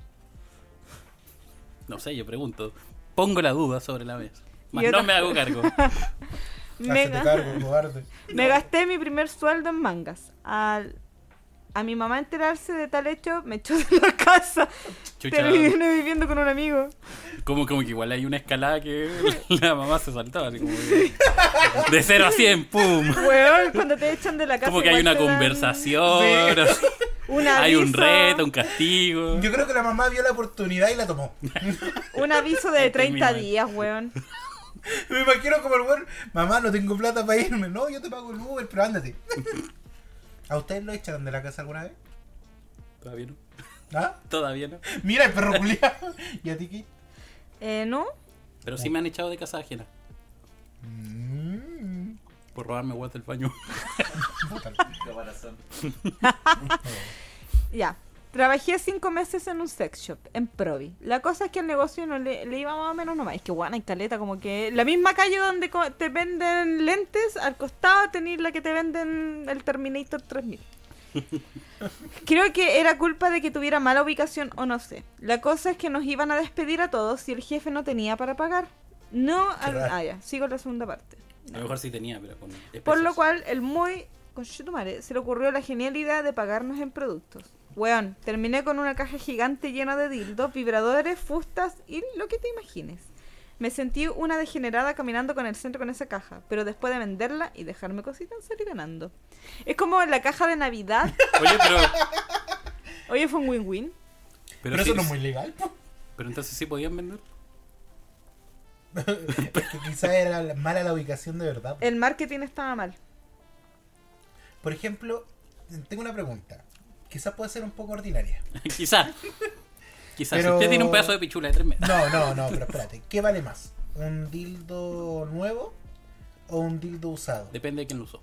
No sé, yo pregunto. Pongo la duda sobre la mesa. Más Yo no ta- me hago cargo. Me, Hazte ga- cargo, cobarde. me gasté mi primer sueldo en mangas. Al, a mi mamá enterarse de tal hecho, me echó de la casa. Chucha, Terminé viviendo con un amigo. como, como que igual hay una escalada que la mamá se saltaba. Así como de, de cero a cien, ¡pum! Weón, cuando te echan de la casa. Como que hay igual una te dan conversación. así. Un Hay un aviso- reto, un castigo. Yo creo que la mamá vio la oportunidad y la tomó. Un aviso de Ahí treinta termina. días, weón. Me imagino como el weón, mamá, no tengo plata para irme. No, yo te pago el Uber, pero ándate. ¿A ustedes lo echaron de la casa alguna vez? Todavía no. ¿Ah? Todavía no. Mira, el perro culiao. ¿Y a ti qué? Eh, ¿no? Pero sí me han echado de casa ajena. Mm. Por robarme guas del baño. Puta. Caparazón. Ya. Trabajé cinco meses en un sex shop, en Provi. La cosa es que el negocio no le, le iba más o menos nomás. Es que guana y caleta, como que la misma calle donde co- te venden lentes, al costado tenés la que te venden el Terminator tres mil. Creo que era culpa de que tuviera mala ubicación o no sé. La cosa es que nos iban a despedir a todos si el jefe no tenía para pagar. No, al- raro. ah, ya, sigo la segunda parte. A lo mejor sí tenía, pero con Por lo especias. cual, el muy conchetumare se le ocurrió la genial idea de pagarnos en productos. Weón, terminé con una caja gigante llena de dildos, vibradores, fustas y lo que te imagines. Me sentí una degenerada caminando con el centro con esa caja, pero después de venderla y dejarme cositas, salí ganando. Es como la caja de Navidad. Oye, pero. Oye, fue un win-win. Pero, sí- eso no es muy legal, po. Pero entonces sí podían vender. Es que quizá era la- mala la ubicación de verdad. po. El marketing estaba mal. Por ejemplo, tengo una pregunta. Quizás puede ser un poco ordinaria. Quizá. Quizá. Pero- Si usted tiene un pedazo de pichula de tres metros. No, no, no, pero espérate. ¿Qué vale más? ¿Un dildo nuevo o un dildo usado? Depende de quién lo usó.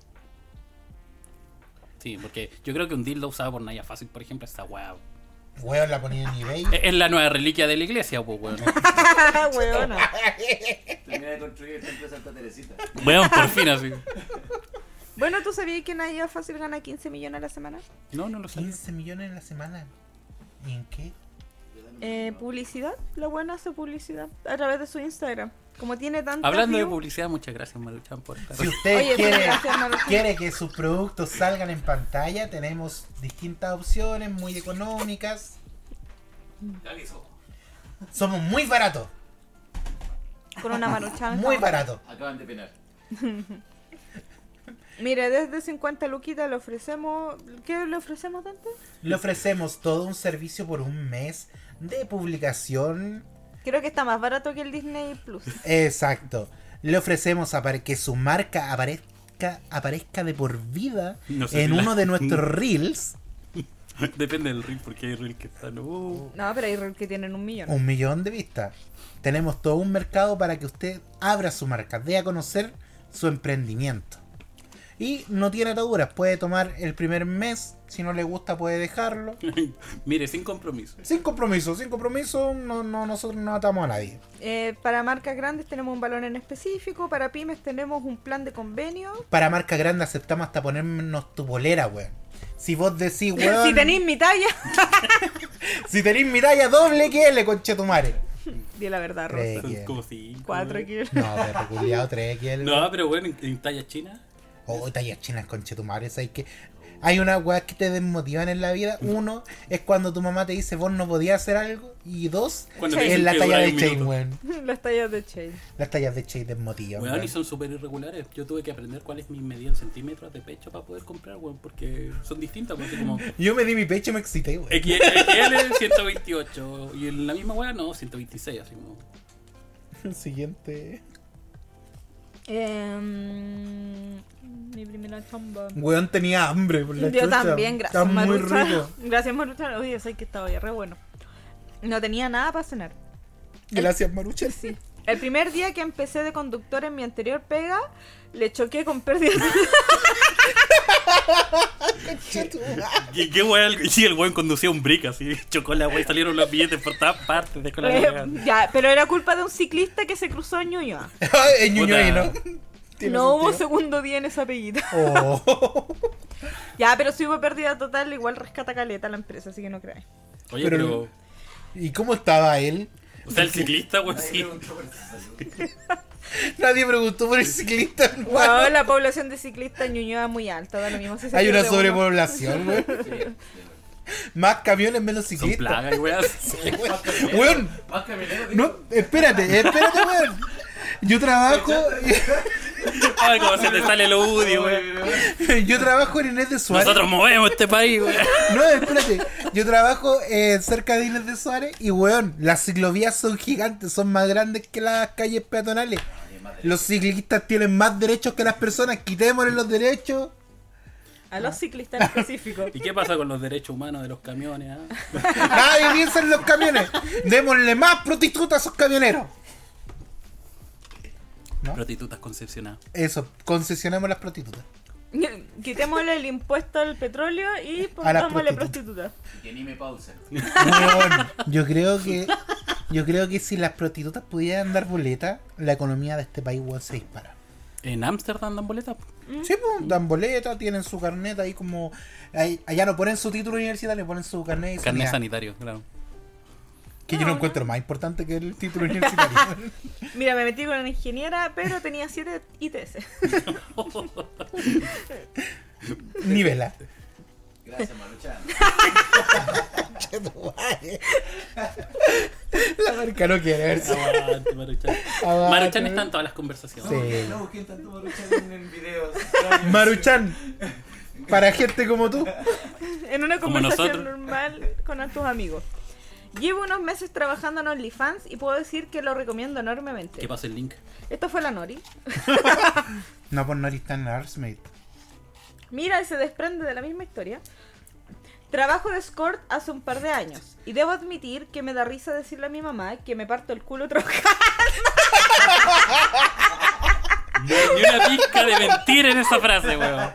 Sí, porque yo creo que un dildo usado por Naya Fácil, por ejemplo, está guau. Weón, la ponía en eBay. Es es la nueva reliquia de la iglesia, pues, weón. Weona. Terminé de construir el templo de Santa Teresita. Weón, por fin así. Bueno, ¿tú sabías que Naya Fácil gana quince millones a la semana? No, no lo sé. quince millones en la semana. ¿Y en qué? Eh, publicidad. La buena hace publicidad a través de su Instagram. Como tiene tanta Hablando de view- publicidad, muchas gracias, Maruchan, por estar. Si usted Oye, quiere, muchas gracias, Maruchan. quiere que sus productos salgan en pantalla, tenemos distintas opciones muy económicas. Ya aviso. Somos muy baratos, con una maruchan. muy baratos. Acaban de penar. Mire, desde cincuenta luquitas le ofrecemos... ¿Qué le ofrecemos, Dante? Le ofrecemos todo un servicio por un mes de publicación. Creo que está más barato que el Disney Plus. Exacto. Le ofrecemos a para que su marca aparezca, aparezca de por vida No sé en si la- uno de nuestros reels. Depende del reel, porque hay reel que están. Uh, No, pero hay reels que tienen un millón. Un millón de vistas. Tenemos todo un mercado para que usted abra su marca, dé a conocer su emprendimiento. Y no tiene ataduras, puede tomar el primer mes, si no le gusta puede dejarlo. Mire, sin compromiso. Sin compromiso, sin compromiso, no, no, nosotros no atamos a nadie. Eh, para marcas grandes tenemos un valor en específico. Para pymes tenemos un plan de convenio. Para marca grande aceptamos hasta ponernos tu bolera, weón. Si vos decís, weón, Si tenéis mi talla. si tenés mi talla doble, ¿qué le conche tu madre? Di la verdad, Tres. Rosa. Son Bien. como cinco. Cuatro weón. kilos. No, perro culiao, tres que el... No, pero bueno, en, en talla china. Oh, tallas chinas, conche tu madre, ¿sabes qué? Hay unas weas que te desmotivan en la vida. Uno es cuando tu mamá te dice vos no podías hacer algo. Y dos, Cuando te es dicen la que talla dura de un Chain, minuto. weón. Las tallas de Shade. Las tallas de Chain desmotivan, Weón, weón. y son súper irregulares. Yo tuve que aprender cuál es mi medida en centímetros de pecho para poder comprar, weón, porque son distintas. Porque como Yo me di mi pecho y me excité, weón. X L ciento veintiocho y en la misma weá no, ciento veintiséis, así como. El siguiente. Em, mi primera chamba. Weón tenía hambre por la Yo chucha. también, gracias, Está muy Maruchan. rico. Gracias, Maruchan. Oye, sé que estaba ya re bueno. No tenía nada para cenar. Gracias, Maruchan. Sí. El primer día que empecé de conductor en mi anterior pega, le choqué con pérdida. ¿Qué, qué weá? Sí, el weón conducía un brick así, chocó la weá y salieron los billetes por todas partes. Dejó la Eh, cagada. ya, pero era culpa de un ciclista que se cruzó en Ñuñoa. Es Ñuñoa, ¿no? Tiene No hubo sentido. segundo día en esa peguita. Oh. Ya, pero si hubo pérdida total, igual rescata caleta la empresa, así que no creáis. Oye, Pero- pero. ¿Y cómo estaba él? O sea, el ciclista, weón, Nadie sí. preguntó por su salud. Nadie preguntó por el ciclista. hermano. Bueno, la población de ciclistas en Ñuñoa es muy alta, da lo mismo si se Hay una pierde uno. sobrepoblación, weón. Más camiones, menos Son ciclistas. plagas, weón. Weón, Más camioneros. no, espérate, espérate, weón. Yo trabajo, Ay, cómo se te sale el audio, weón. yo trabajo en Inés de Suárez. Nosotros movemos este país, weón. No, espérate. Yo trabajo eh, cerca de Inés de Suárez y, weón, las ciclovías son gigantes, son más grandes que las calles peatonales. Los ciclistas tienen más derechos que las personas, quitémosle los derechos. A los ciclistas en específico. ¿Y qué pasa con los derechos humanos de los camiones? ah? Nadie piensa en los camiones. Démosle más prostitutas a esos camioneros. ¿No? Prostitutas concepcionadas. Eso, concesionemos las prostitutas. Quitémosle el impuesto al petróleo y A las pongámosle prostitutas. prostitutas. Y que ni me pausen. Weón, yo creo que yo creo que si las prostitutas pudieran dar boleta, la economía de este país, weón, se dispara. En Ámsterdam dan boletas. Sí, pues, dan boleta, tienen su carnet ahí como... ahí- allá no ponen su título universitario, ponen su carnet de Carnet sanidad, sanitario, claro. que yo no encuentro más importante que el título universitario. Mira, me metí con una ingeniera, pero tenía siete I T S. Nivela. Gracias, Maruchan. La marca no quiere verse. Aguante, Maruchan. Aguante. Maruchan está en todas las conversaciones. Sí. No busquen tanto Maruchan en, en videos. Maruchan, para gente como tú. En una Como conversación nosotros. normal con tus amigos. Llevo unos meses trabajando en OnlyFans y puedo decir que lo recomiendo enormemente. ¿Qué pasa el link? Esto fue la Nori. No, por no está en Arsmate. Mira, y se desprende de la misma historia. Trabajo de escort hace un par de años y debo admitir que me da risa decirle a mi mamá que me parto el culo trabajando. Ni una pizca de mentira en esa frase, weón.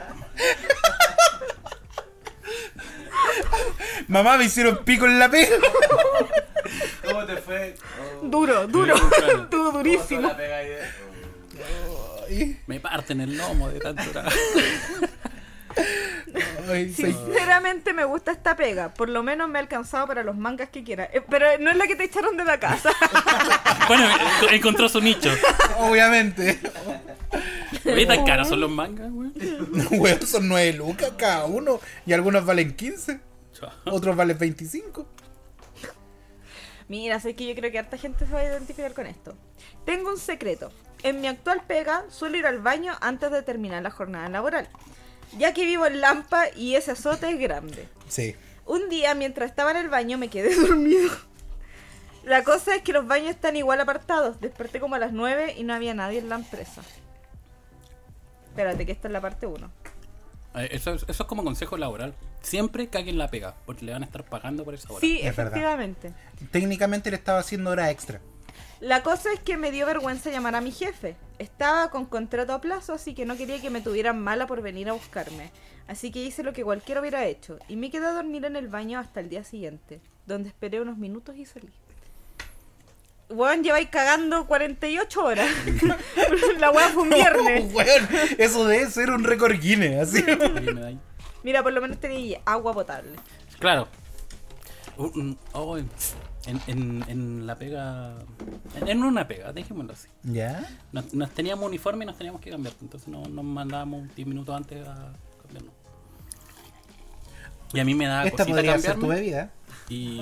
Mamá, me hicieron pico en la pega. ¿Cómo te fue? Oh, Duro, duro, Sí, claro. duro, ¿cómo durísimo. te la pega ahí de- Me parten el lomo de tanto trabajo. Ay, soy- Sinceramente me gusta esta pega. Por lo menos me ha alcanzado para los mangas que quiera. Eh, Pero no es la que te echaron de la casa. Bueno, en- encontró su nicho. Obviamente. Oye, tan caros son los mangas, weón. Weón, son nueve lucas cada uno. Y algunos valen quince. Otros valen veinticinco. Mira, sé que yo creo que harta gente se va a identificar con esto. Tengo un secreto. En mi actual pega suelo ir al baño antes de terminar la jornada laboral, ya que vivo en Lampa y ese azote es grande. Sí. Un día, mientras estaba en el baño, me quedé dormido. La cosa es que los baños están igual apartados. Desperté como a las nueve y no había nadie en la empresa. Espérate, que esta es la parte uno. Eh, Eso, es- eso es como consejo laboral. Siempre caguen la pega, porque le van a estar pagando por esa hora. Sí, Es verdad. efectivamente. Técnicamente le estaba haciendo hora extra. La cosa es que me dio vergüenza llamar a mi jefe. Estaba con contrato a plazo, así que no quería que me tuvieran mala por venir a buscarme. Así que hice lo que cualquiera hubiera hecho. Y me quedé a dormir en el baño hasta el día siguiente, donde esperé unos minutos y salí. Weón, lleváis cagando cuarenta y ocho horas. La weá fue un viernes. Weón, eso debe ser un récord Guinness, así. Oye, me da ahí. Mira, por lo menos tenía agua potable. Claro. Uh, mm, oh, en, en, en la pega. En, en una pega, dejémoslo así. ¿Ya? Nos, nos teníamos uniforme y nos teníamos que cambiar. Entonces no, nos mandábamos diez minutos antes a cambiarnos. Y a mí me da Esta cosita podría ser tu cambiarme. bebida. Y,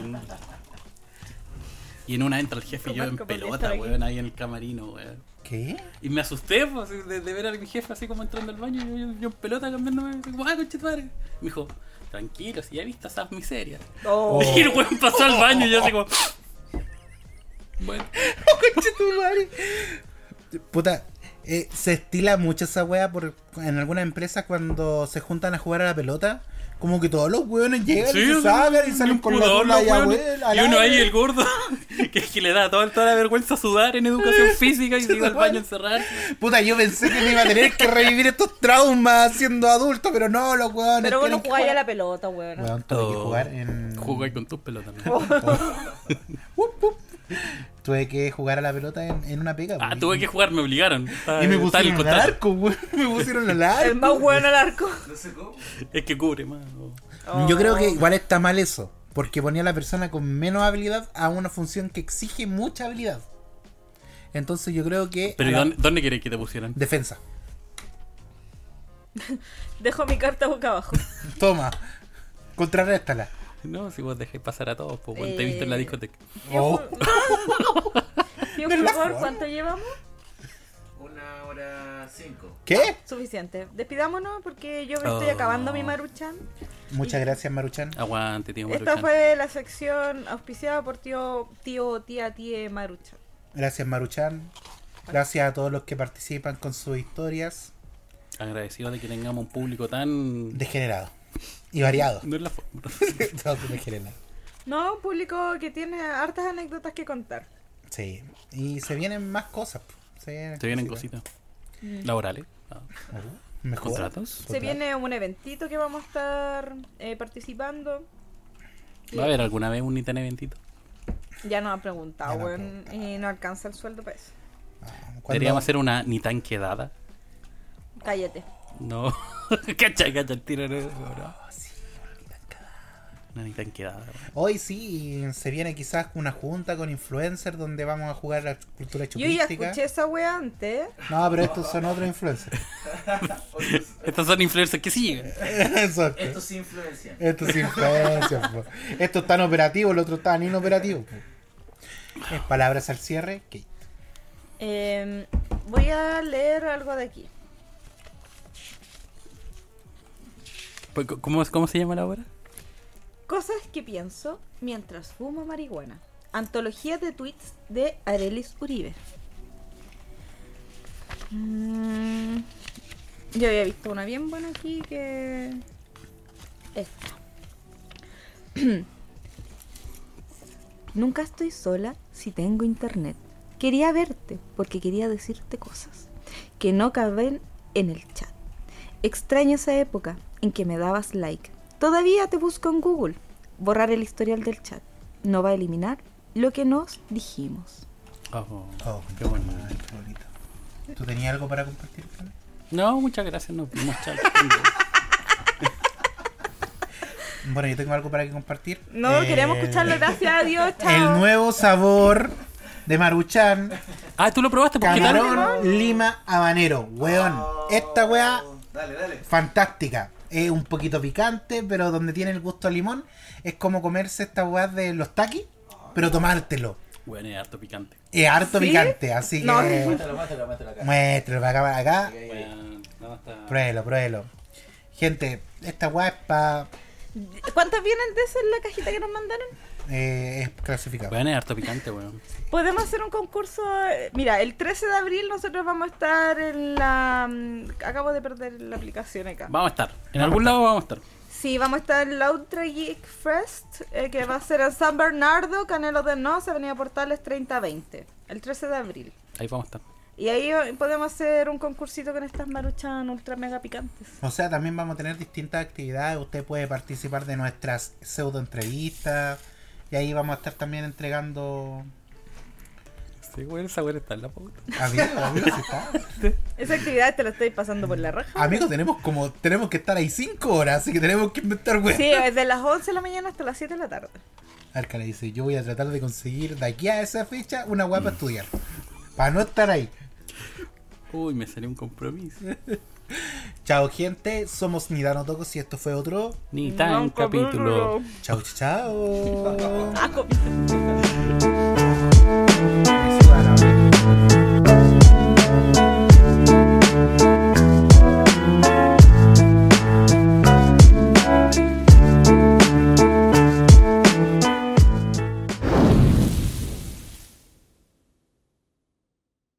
y en una entra el jefe y yo en Marco, podría estar pelota, aquí. weón, ahí en el camarino, weón. ¿Qué? Y me asusté pues, así, de, de ver a mi jefe así como entrando al baño y yo, yo en pelota cambiándome. Así como, ah, conchetumare. Me dijo, tranquilo, si ya he visto esas miserias. Oh. Y el weón pasó al baño y yo así como. Bueno, Conche tu madre. Puta, eh, se estila mucho esa wea por, en algunas empresas cuando se juntan a jugar a la pelota. Como que todos los weones llegan y se sí, sacan y salen con la pudor, bola los y weones. abuela. Y uno ahí, el gordo, que es que le da toda, toda la vergüenza sudar en educación física y se iba al baño a encerrar. Puta, yo pensé que me iba a tener que revivir estos traumas siendo adulto, pero no, los weones. Pero vos no tienen que jugáis a jugar. la pelota, weón. Weón, tuve que Oh. jugar en. Jugáis con tus pelotas, ¿no? Up, up. Tuve que jugar a la pelota en, en una pega. Ah, pues, tuve y- que jugar, me obligaron. Está- Y me está en el pusieron al contrato. arco, weón. Me pusieron al arco. El más bueno al arco. No sé cómo. Es que cubre más. o- Yo creo que igual está mal eso, porque ponía a la persona con menos habilidad a una función que exige mucha habilidad. Entonces yo creo que... Pero a ¿y la- dónde, dónde queréis que te pusieran? Defensa. Dejo mi carta boca abajo. Toma. Contrarréstala. No, si vos dejáis pasar a todos, pues bueno, te he visto en la Eh, discoteca. Oh. Tío ¿Verdad, Fulgor, Juan? ¿cuánto llevamos? Una hora cinco. ¿Qué? Suficiente. Despidámonos porque yo me estoy Oh. acabando mi Maruchan. Muchas gracias, Maruchan. Aguante, tío Esta Maruchan. fue la sección auspiciada por tío, tío, tía, tía Maruchan. Gracias, Maruchan. Gracias a todos los que participan con sus historias. Agradecido de que tengamos un público tan... Degenerado. Y variado. No es la forma. Todo degenerado. No, un público que tiene hartas anécdotas que contar. Sí. Y se vienen más cosas. Se vienen, Te vienen cositas. Laborales. ah, Uh, mejor. ¿Contratos? Se viene un eventito que vamos a estar eh, participando. ¿Va a haber alguna vez un Nintendo eventito? Ya nos han preguntado, Ya nos han weón, y no alcanza el sueldo para eso. Ah, ¿cuándo? Deberíamos hacer una ni tan quedada. Cállate. No. cacha, cacha el tiro. No, no. Oh, Una ni tan quedada. Hoy sí, se viene quizás una junta con influencers donde vamos a jugar la cultura Yo ya chupística. escuché esa wea antes. No, pero estos son otros influencers. Estos son influencers que siguen. Exacto. Esto sí influencia. Estos influencers. Po. Estos están operativos, el otro están inoperativos. Po. Es palabras al cierre. Kate. Eh, voy a leer algo de aquí. Pues, ¿Cómo, ¿Cómo se llama la obra? Cosas que pienso mientras fumo marihuana. Antología de tweets de Arelis Uribe. Mm, yo había visto una bien buena aquí que... Esta. Nunca estoy sola si tengo internet. Quería verte porque quería decirte cosas que no caben en el chat. Extraño esa época en que me dabas like. Todavía te busco en Google. Borrar el historial del chat. No va a eliminar lo que nos dijimos. Oh, Oh, qué bueno. ay, qué bonito. ¿Tú tenías algo para compartir? Fran? No, muchas gracias. Nos vimos, chao. Bueno, yo tengo algo para que compartir. No, Eh, queremos escucharlo, gracias a Dios, chao. El nuevo sabor de Maruchan, Ah, tú lo probaste, ¿por qué tal? camarón lima habanero. Weón, esta weá Dale, dale. fantástica. Es un poquito picante, pero donde tiene el gusto a limón. Es como comerse esta weá de los takis, pero tomártelo. Bueno, es harto picante. Es harto ¿Sí? picante, así que No. Muéstralo, muéstralo, muéstralo acá. muéstralo para acá, para acá. Ahí, ahí, ahí. Bueno, no, está... Pruébelo, pruébelo. Gente, esta weá es para... ¿Cuántas vienen de eso en la cajita que nos mandaron? Eh, es clasificado. Bueno, es harto picante, weón. Podemos hacer un concurso. eh, Mira, el trece de abril nosotros vamos a estar en la. mm, Acabo de perder la aplicación acá. Vamos a estar. En algún lado vamos a estar. Sí, vamos a estar en la Ultra Geek Fest, eh, que va a ser en San Bernardo, Canelo de Nos, Avenida Portales treinta veinte, el trece de abril. Ahí vamos a estar. Y ahí eh, podemos hacer un concursito con estas maruchan ultra mega picantes. O sea, también vamos a tener distintas actividades. Usted puede participar de nuestras pseudo entrevistas. Y ahí vamos a estar también entregando... Sí, weón, esa weón está en la pauta. Amigo, amigo, sí está. Esa actividad te la estoy pasando por la raja. Amigo, tenemos como tenemos que estar ahí cinco horas, así que tenemos que inventar weas. Sí, desde las once de la mañana hasta las siete de la tarde. Arca le dice, yo voy a tratar de conseguir de aquí a esa fecha una wea para estudiar. Para no estar ahí. Uy, me salió un compromiso. Chao, gente. Somos Nidano Tocos y esto fue otro. Ni tan capítulo. Chao, chao. Ah, com- Eso, Ana.